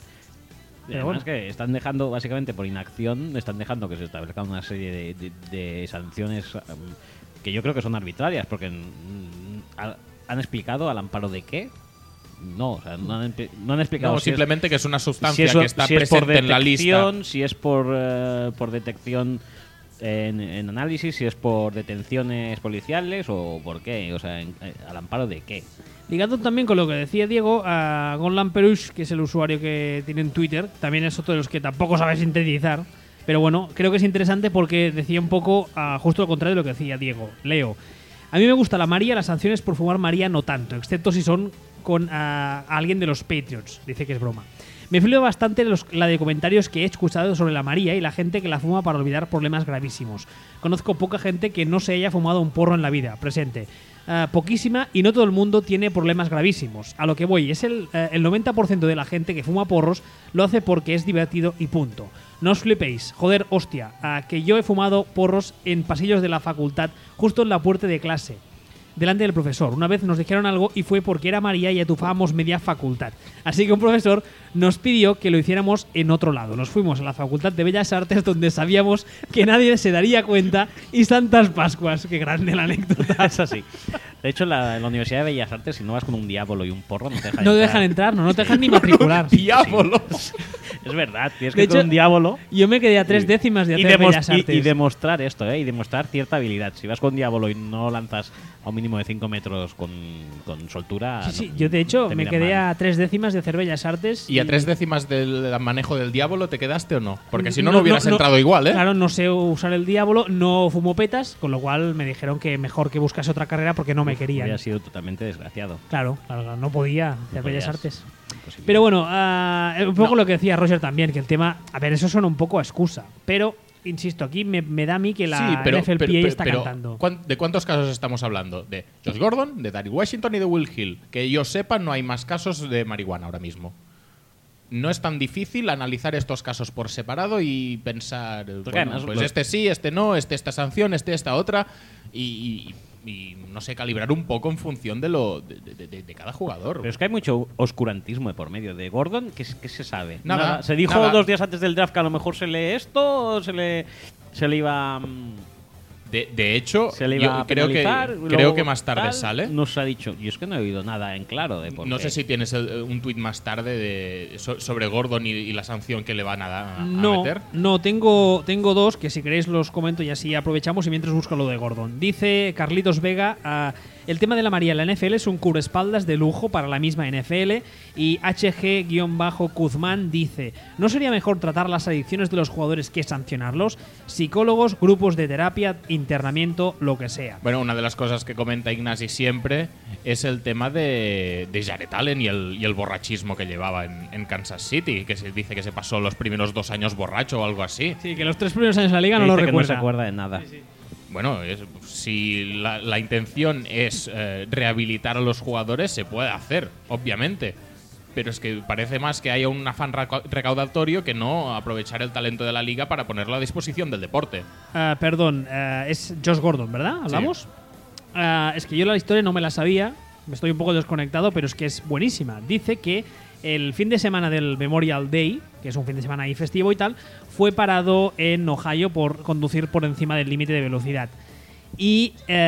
Y Pero además bueno. que están dejando, básicamente por inacción, están dejando que se establezcan una serie de, de- de sanciones um, que yo creo que son arbitrarias, porque mm, ha- han explicado al amparo de qué. No, o sea, no han, empli- no han explicado No, si es- simplemente que es una si sustancia es, que está si es por presente en la lista. detección, si es por, eh, por detección en, en análisis, si es por detenciones policiales o por qué, o sea, en- eh, al amparo de qué. Ligado también con lo que decía Diego, a Gonlan Perush, que es el usuario que tiene en Twitter, también es otro de los que tampoco sabe sintetizar, pero bueno, creo que es interesante porque decía un poco ah, justo lo contrario de lo que decía Diego. Leo, a mí me gusta la María, las sanciones por fumar María no tanto, excepto si son con ah, alguien de los Patriots, dice que es broma. Me flipa bastante los- la de comentarios que he escuchado sobre la María y la gente que la fuma para olvidar problemas gravísimos. Conozco poca gente que no se haya fumado un porro en la vida, presente. uh, poquísima y no todo el mundo tiene problemas gravísimos. A lo que voy, es el, uh, el noventa por ciento de la gente que fuma porros lo hace porque es divertido y punto. No os flipéis, joder, hostia, uh, que yo he fumado porros en pasillos de la facultad, justo en la puerta de clase, delante del profesor. Una vez nos dijeron algo y fue porque era María y atufábamos media facultad. Así que un profesor nos pidió que lo hiciéramos en otro lado. Nos fuimos a la Facultad de Bellas Artes, donde sabíamos que nadie se daría cuenta, y Santas Pascuas. Qué grande la anécdota. Es así. De hecho, en la, en la Universidad de Bellas Artes, si no vas con un diablo y un porro, no te dejan No entrar. dejan entrar, no, no te dejan ni matricular. ¡Diablo! Es verdad, tienes De que ir con hecho, un diablo. Yo me quedé a tres y- décimas de y hacer demos- Bellas y- Artes. Y, demostrar esto, ¿eh? Y demostrar cierta habilidad. Si vas con diablo y no lanzas a un mínimo de cinco metros con, con soltura. Sí, sí, no- yo de hecho te me miran quedé mal. a tres décimas de hacer Bellas Artes. ¿Y a tres décimas del manejo del diablo te quedaste o no? Porque si no, no, hubieras entrado igual, ¿eh? Claro, no sé usar el diablo, no fumo petas, con lo cual me dijeron que mejor que buscase otra carrera porque no me querían. Hubiera sido totalmente desgraciado. Claro, claro, no podía hacer No Bellas podías. Artes. Imposible. Pero bueno, ah, un poco lo que decía Roger también, que el tema. A ver, eso suena un poco a excusa. Pero, insisto, aquí me, me da a mí que la sí, pero, N F L P A pero- pero- está pero, cantando. ¿cuán- ¿de cuántos casos estamos hablando? ¿De Josh Gordon, de Daryl Washington y de Will Hill? Que yo sepa, no hay más casos de marihuana ahora mismo. No es tan difícil analizar estos casos por separado y pensar, bueno, además pues lo- este sí, este no, este esta sanción, este esta otra, y, y- y, no sé, calibrar un poco en función de lo de, de- de- de cada jugador. Pero es que hay mucho oscurantismo de por medio. De Gordon, ¿qué, qué se sabe? Nada, Se dijo nada. dos días antes del draft que a lo mejor se lee esto o se le, se le iba. mm, De, de hecho, se le yo iba a creo, que, penalizar, creo luego que más tarde tal. sale. No se ha dicho. Yo es que no he oído nada en claro de por No qué. sé si tienes el- un tuit más tarde de, so- sobre Gordon y, y la sanción que le van a, da- a No, meter. no, tengo, tengo dos que si queréis los comento y así aprovechamos y mientras busco lo de Gordon. Dice Carlitos Vega, ah, el tema de la María en la N F L es un cubreespaldas de lujo para la misma N F L, y H G-Kuzman dice, ¿no sería mejor tratar las adicciones de los jugadores que sancionarlos? Psicólogos, grupos de terapia, internamiento, lo que sea. Bueno, una de las cosas que comenta Ignasi siempre es el tema de, de Jared Allen y el, y el borrachismo que llevaba en, en Kansas City, que se dice que se pasó los primeros dos años borracho o algo así. Sí, que los tres primeros años en la liga no lo Dice que recuerda. no se acuerda de nada. Bueno, es- si la, la intención es eh, rehabilitar a los jugadores, se puede hacer, obviamente. Pero es que parece más que haya un afán reca- recaudatorio que no aprovechar el talento de la liga para ponerlo a disposición del deporte. Ah, perdón, ah, es Josh Gordon, ¿verdad? ¿Hablamos? Ah, es que yo la historia no me la sabía, me estoy un poco desconectado, pero es que es buenísima. Dice que el fin de semana del Memorial Day, que es un fin de semana ahí festivo y tal, fue parado en Ohio por conducir por encima del límite de velocidad. Y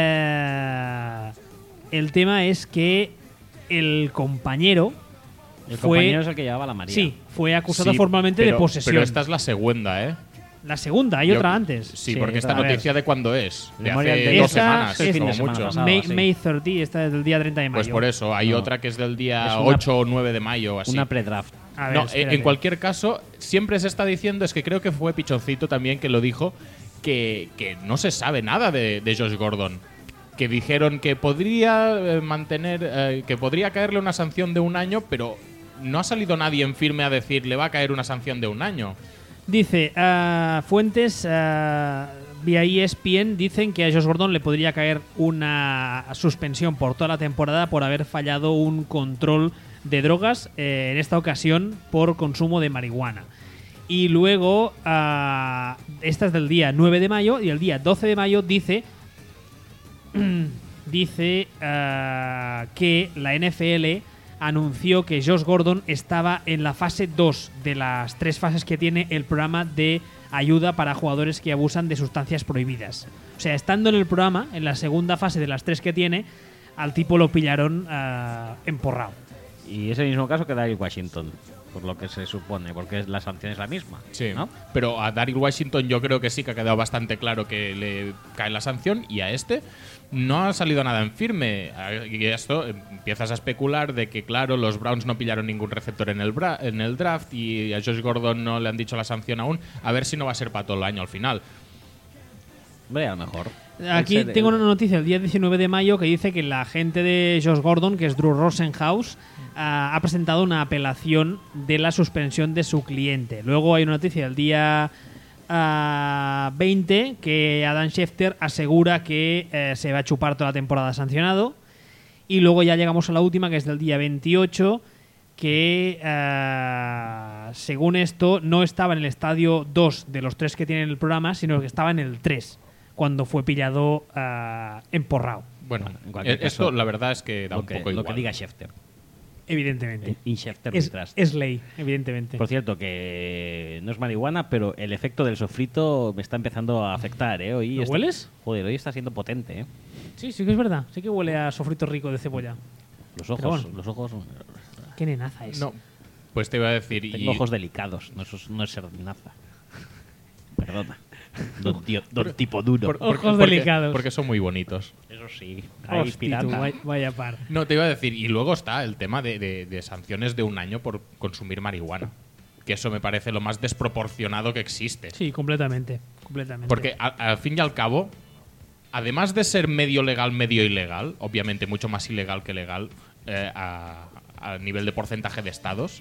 eh, el tema es que el compañero El fue, compañero es el que llevaba la María. sí, fue acusado Sí, formalmente pero- de posesión. Pero esta es la segunda, ¿eh? La segunda, hay Yo- otra antes. Sí, Sí, porque esta a ver. noticia de cuándo es. De Memorial hace Day. dos Esta semanas, es- como fin de semana mucho. pasado. May, sí. May treinta, esta es del día treinta de mayo. Pues por eso, hay No. otra que es del Es día una- ocho o nueve de mayo o así. Una pre-draft. A ver, No, eh, espérate. en cualquier caso, siempre se está diciendo, es que creo que fue Pichoncito también que lo dijo, que, que no se sabe nada de, de Josh Gordon. Que dijeron que podría eh, mantener, eh, que podría caerle una sanción de un año, pero no ha salido nadie en firme a decir le va a caer una sanción de un año. Dice, ah, fuentes ah, vía E S P N dicen que a Josh Gordon le podría caer una suspensión por toda la temporada por haber fallado un control de drogas, eh, en esta ocasión por consumo de marihuana. Y luego, ah, esta es del día nueve de mayo, y el día doce de mayo dice dice ah, que la N F L anunció que Josh Gordon estaba en la fase dos de las tres fases que tiene el programa de ayuda para jugadores que abusan de sustancias prohibidas. O sea, estando en el programa, en la segunda fase de las tres que tiene, al tipo lo pillaron ah, emporrado. Y es el mismo caso que Daryl Washington, por lo que se supone, porque la sanción es la misma. Sí, ¿no? pero a Daryl Washington yo creo que sí que ha quedado bastante claro que le cae la sanción, y a este no ha salido nada en firme. Y esto empiezas a especular de que, claro, los Browns no pillaron ningún receptor en el, bra- en el draft y a Josh Gordon no le han dicho la sanción aún. A ver si no va a ser para todo el año al final. Hombre, a lo mejor. Aquí El ser- tengo una noticia el día diecinueve de mayo que dice que la agente de Josh Gordon, que es Drew Rosenhaus, ah, ha presentado una apelación de la suspensión de su cliente. Luego hay una noticia del día uh, veinte, que Adam Schefter asegura que eh, se va a chupar toda la temporada sancionado. Y luego ya llegamos a la última, que es del día veintiocho, que uh, según esto no estaba en el estadio dos de los tres que tienen el programa, sino que estaba en el tres, cuando fue pillado uh, emporrado. Bueno, en cualquier esto caso, la verdad es que da lo un que, poco igual. Lo que diga Schefter. Evidentemente. In Schefter es, Trust. es ley, evidentemente. Por cierto, que no es marihuana, pero el efecto del sofrito me está empezando a afectar, ¿eh? Hoy ¿Lo está- hueles? Joder, hoy está siendo potente, ¿eh? Sí, sí que es verdad. Sí que huele a sofrito rico de cebolla. Los Pero ojos, bueno. los ojos... Qué nenaza es. No, pues te iba a decir... Tengo y- ojos delicados, no, eso es- no es ser naza. Perdona. Don, tío- don tipo duro. por- Ojos porque- delicados. Porque son muy bonitos. Eso sí. Ahí, Hosti, pirata. tú, vaya, vaya par. No, te iba a decir, y luego está el tema de, de- de sanciones de un año por consumir marihuana. Que eso me parece lo más desproporcionado que existe. Sí, completamente. completamente. Porque a- al fin y al cabo, además de ser medio legal, medio ilegal, obviamente mucho más ilegal que legal eh, a, a nivel de porcentaje de estados,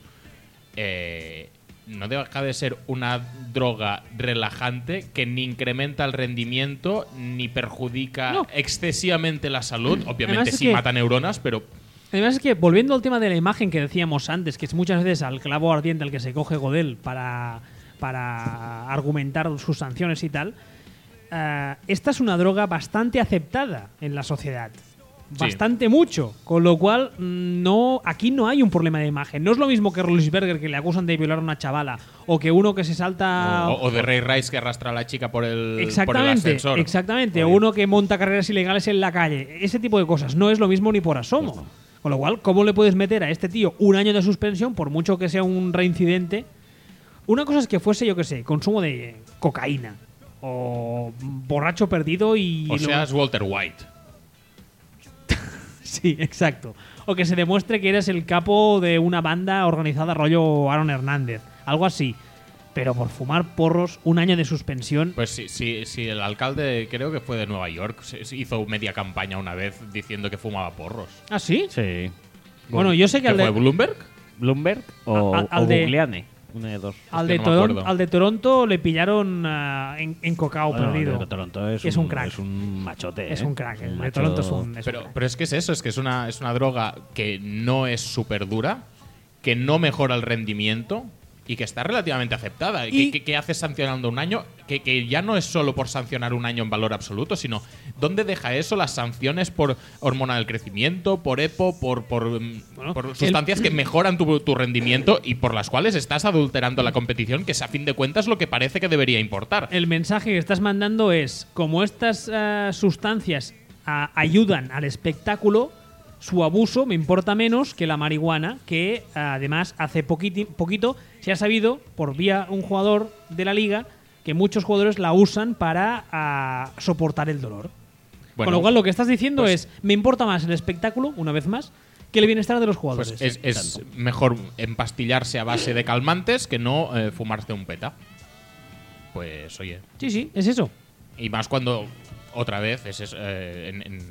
eh, no deja de ser una droga relajante que ni incrementa el rendimiento ni perjudica No. excesivamente la salud. Obviamente Además es sí que- mata neuronas, pero Además es que, volviendo al tema de la imagen que decíamos antes, que es muchas veces al clavo ardiente al que se coge Godel para, para argumentar sus sanciones y tal, eh, esta es una droga bastante aceptada en la sociedad. Sí. Bastante mucho. Con lo cual, mm, no aquí no hay un problema de imagen. No es lo mismo que Rollinsberger, que le acusan de violar a una chavala, o que uno que se salta... o, o de Ray Rice que arrastra a la chica por el, por el Exactamente, ascensor. exactamente. O Joder. uno que monta carreras ilegales en la calle. Ese tipo de cosas. No es lo mismo ni por asomo. Con lo cual, ¿cómo le puedes meter a este tío un año de suspensión por mucho que sea un reincidente? Una cosa es que fuese, yo qué sé, consumo de cocaína. O borracho perdido y... O lo- seas Walter White. Sí, exacto. O que se demuestre que eres el capo de una banda organizada rollo Aaron Hernández. Algo así. Pero por fumar porros, un año de suspensión. Pues sí, sí, sí, el alcalde, creo que fue de Nueva York, se- se hizo media campaña una vez diciendo que fumaba porros. ¿Ah, sí? Sí. Bueno, yo sé que ¿Qué al de- fue, Bloomberg? Bloomberg o, A- a- al o de- Googleane. Una de dos. Al Hostia, de, no me Toron- acuerdo. al de Toronto le pillaron ah, en, en cocao Bueno, perdido. el de Toronto es, es un, crack. Es un machote. Es ¿eh? un crack. El de macho- Toronto es un, es un Pero, crack. pero es que es eso, es que es una, es una droga que no es súper dura, que no mejora el rendimiento y que está relativamente aceptada. Y- ¿Qué, qué, qué haces sancionando un año? Que, que ya no es solo por sancionar un año en valor absoluto, sino ¿dónde deja eso las sanciones por hormona del crecimiento, por EPO, por, por, mm, por sustancias que mejoran tu, tu rendimiento y por las cuales estás adulterando la competición, que es a fin de cuentas lo que parece que debería importar? El mensaje que estás mandando es, como estas ah, sustancias ah, ayudan al espectáculo, su abuso me importa menos que la marihuana, que ah, además hace poquiti- poquito se ha sabido, por vía un jugador de la liga, que muchos jugadores la usan para ah, soportar el dolor. Bueno, Con lo cual lo que estás diciendo pues- es, me importa más el espectáculo, una vez más, que el bienestar de los jugadores. Pues es, es mejor empastillarse a base de calmantes que no eh, fumarse un peta. Pues oye. Sí, sí, es eso. Y más cuando, otra vez, es, es, eh, en, en-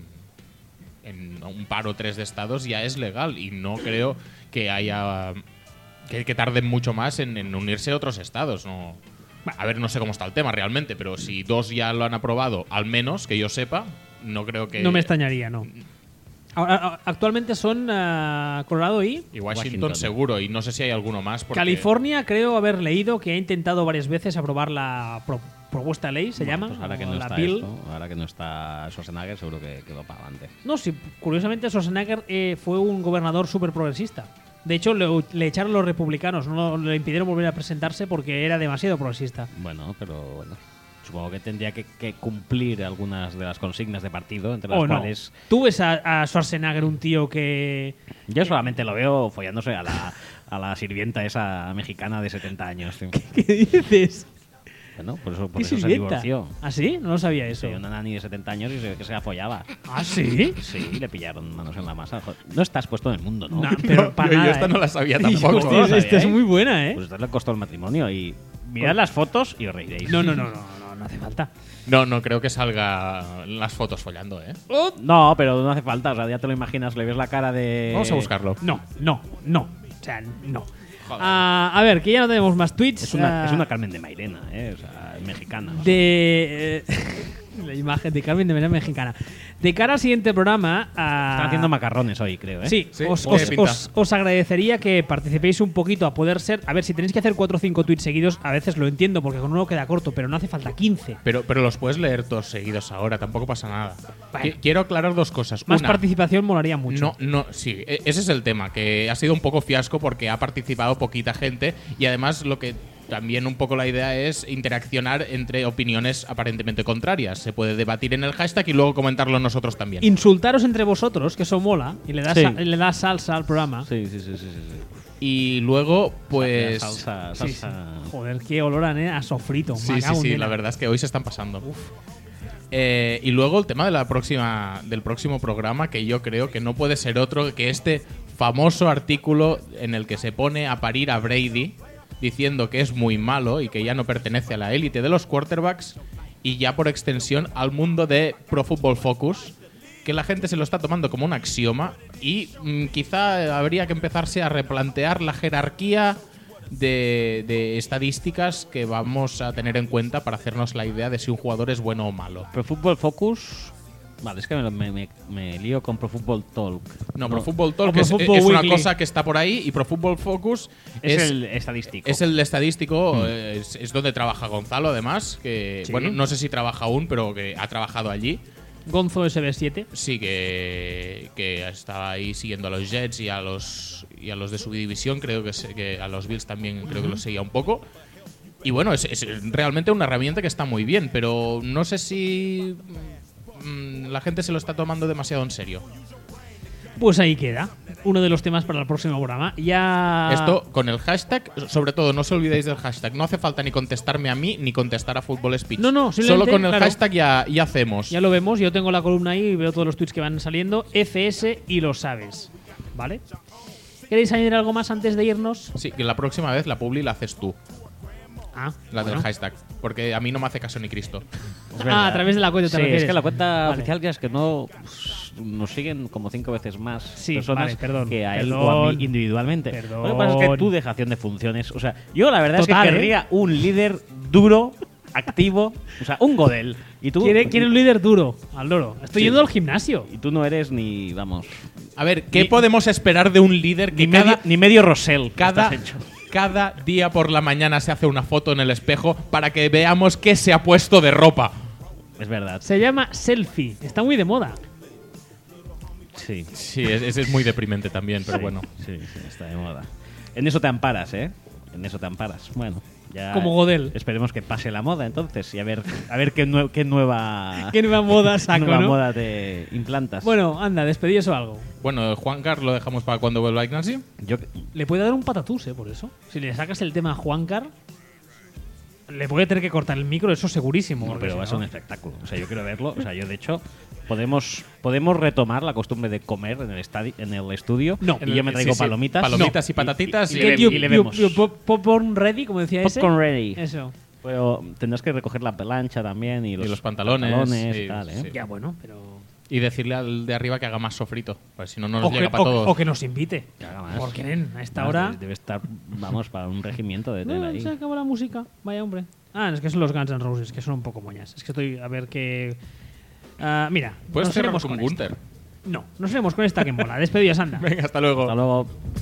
en un par o tres de estados ya es legal. Y no creo que haya. que, que tarden mucho más en, en unirse a otros estados. No. A ver, no sé cómo está el tema realmente, pero si dos ya lo han aprobado, al menos que yo sepa, no creo que. No me extrañaría, no. Ahora, a- actualmente son ah, Colorado y Y Washington, Washington. seguro, y no sé si hay alguno más. Porque California. Creo haber leído que ha intentado varias veces aprobar la pro- propuesta de ley, se Bueno, llama, pues ahora que o no la está bill. esto, ahora que no está Schwarzenegger, seguro que, que va para adelante. No, sí, curiosamente Schwarzenegger eh, fue un gobernador súper progresista. De hecho, le, le echaron los republicanos, no le impidieron volver a presentarse porque era demasiado progresista. Bueno, pero bueno. Supongo que tendría que, que cumplir algunas de las consignas de partido, entre las ¿O no? cuales ¿Tú ves a, a Schwarzenegger un tío que... yo solamente lo veo follándose a la, a la sirvienta esa mexicana de setenta años. tío. ¿Qué dices? Bueno, por eso, por ¿Qué eso se sirvienta? divorció. ¿Ah, sí? No lo sabía eso. Sí, una nani de setenta años y se ve que se la follaba. ¿Ah, sí? Sí, le pillaron manos en la masa. Joder, no estás puesto en el mundo, ¿no? No, pero No, para yo- yo nada, esta ¿eh? no la sabía Hostia, tampoco. No lo esta es sabíais. muy buena, ¿eh? Pues esto le costó el matrimonio y mirad las fotos y os reiréis. No, no, no, no, no, no hace falta. No, no creo que salga las fotos follando, ¿eh? No, pero no hace falta. O sea, ya te lo imaginas, le ves la cara de... Vamos a buscarlo. No, no, no. O sea, no. Ah, a ver, que ya no tenemos más tweets. Es una, Ah, es una Carmen de Mairena, ¿eh? O sea, mexicana. De... eh, la imagen de Carmen de manera mexicana. De cara al siguiente programa... a- Están haciendo macarrones hoy, creo, ¿eh? Sí, Sí, os, muy os- de pinta. os- os agradecería que participéis un poquito a poder ser... A ver, si tenéis que hacer cuatro o cinco tweets seguidos, a veces lo entiendo porque con uno queda corto, pero no hace falta quince. Pero, pero los puedes leer todos seguidos ahora, tampoco pasa nada. Bueno. Qui- Quiero aclarar dos cosas. Más Una, participación molaría mucho. No, no, sí, e- ese es el tema, que ha sido un poco fiasco porque ha participado poquita gente y además lo que también un poco la idea es interaccionar entre opiniones aparentemente contrarias. Se puede debatir en el hashtag y luego comentarlo nosotros también. Insultaros entre vosotros, que eso mola, y le da, Sí. sa- le da salsa al programa. Sí, sí, sí, sí, sí, sí. Y luego, pues... Salsa, Sí, salsa. sí. Joder, qué olor a, ne- a sofrito. Sí, me sí, cago en sí, nena. la verdad es que hoy se están pasando. Eh, y luego el tema de la próxima, del próximo programa, que yo creo que no puede ser otro que este famoso artículo en el que se pone a parir a Brady diciendo que es muy malo y que ya no pertenece a la élite de los quarterbacks y ya por extensión al mundo de Pro Football Focus, que la gente se lo está tomando como un axioma y mm, quizá habría que empezarse a replantear la jerarquía de, de estadísticas que vamos a tener en cuenta para hacernos la idea de si un jugador es bueno o malo. Pro Football Focus. Vale, es que me, me, me- me lío con Pro Football Talk. No, Pro Football Talk Pro es, Football es una Weekly. cosa que está por ahí y Pro Football Focus Es, es, el estadístico. es el estadístico, Mm. eh, es, es donde trabaja Gonzalo además, que Sí. bueno, no sé si trabaja aún, pero que ha trabajado allí. Gonzo S B siete. Sí, que, que estaba ahí siguiendo a los Jets y a los y a los de su división, creo que, se- que a los Bills también creo que los seguía un poco. Y bueno, es, es realmente una herramienta que está muy bien, pero no sé si mm, la gente se lo está tomando demasiado en serio. Pues ahí queda. Uno de los temas para el próximo programa. Ya. Esto con el hashtag, sobre todo no se olvidéis del hashtag. No hace falta ni contestarme a mí ni contestar a Football Speech. No, no, Solo simplemente, con el claro. hashtag ya, ya hacemos. Ya lo vemos. Yo tengo la columna ahí y veo todos los tweets que van saliendo. F S y lo sabes. ¿Vale? ¿Queréis añadir algo más antes de irnos? Sí, que la próxima vez la publi la haces tú, Ah, la bueno. del hashtag. Porque a mí no me hace caso ni Cristo. Ah, a través de la cuenta te Sí, refieres. es que la cuenta Vale. oficial que es que no pues, nos siguen como cinco veces más Sí, personas vale, perdón, que a él perdón. o a mí individualmente. Perdón. Lo que pasa es que tu dejación de funciones, o sea, yo la verdad Total, es que querría un líder duro, activo, o sea, un Godel. Y tú Quiere, quiere un líder duro, al loro. Estoy Sí. yendo al gimnasio. y tú no eres ni, vamos, A ver, ¿qué Ni- podemos esperar de un líder que ni cada, medio, ni medio Rosell. cada, estás hecho. cada día por la mañana se hace una foto en el espejo para que veamos qué se ha puesto de ropa? Es verdad. Se llama selfie. Está muy de moda. Sí. Sí, ese es muy deprimente también, pero Sí, bueno. Sí, sí, está de moda. En eso te amparas, ¿eh? En eso te amparas. Bueno, ya. Como Godel. Esperemos que pase la moda entonces y a ver, a ver qué, nue- qué nueva. Qué nueva moda qué saco, nueva ¿no? moda te implantas. Bueno, anda, despedíos o algo. Bueno, Juan Carlos lo dejamos para cuando vuelva Ignacio. yo. Le puede dar un patatús, ¿eh? Por eso. Si le sacas el tema a Juancar, le puede tener que cortar el micro, eso segurísimo. No, porque pero si va a ser no- un espectáculo. O sea, yo quiero verlo. O sea, yo de hecho podemos podemos retomar la costumbre de comer en el estadi en el estudio. No. Y yo me traigo Sí, sí. palomitas. Palomitas No. y patatitas Y- y, y- Get you- y le you- vemos. you pop- popcorn ready, como decía ese. Popcorn ready. Eso. Pero tendrás que recoger la pelancha también y los, los pantalones, pantalones sí, y tal, ¿eh? sí. Ya, bueno, pero... y decirle al de arriba que haga más sofrito. Pues si no, no nos O que, llega para o- todos. o que nos invite. Que haga más. Porque, nen, a esta Más, hora... Debe, debe estar, vamos, para un regimiento de tener No, ahí. se acabó la música. Vaya, hombre. Ah, es que son los Guns N' Roses, que son un poco moñas. Es que estoy a ver qué... Ah, mira, Puedes nos cerrar iremos con esta. Gunther. No, nos iremos con esta que mola. Despedidos, anda. Venga, hasta luego. Hasta luego.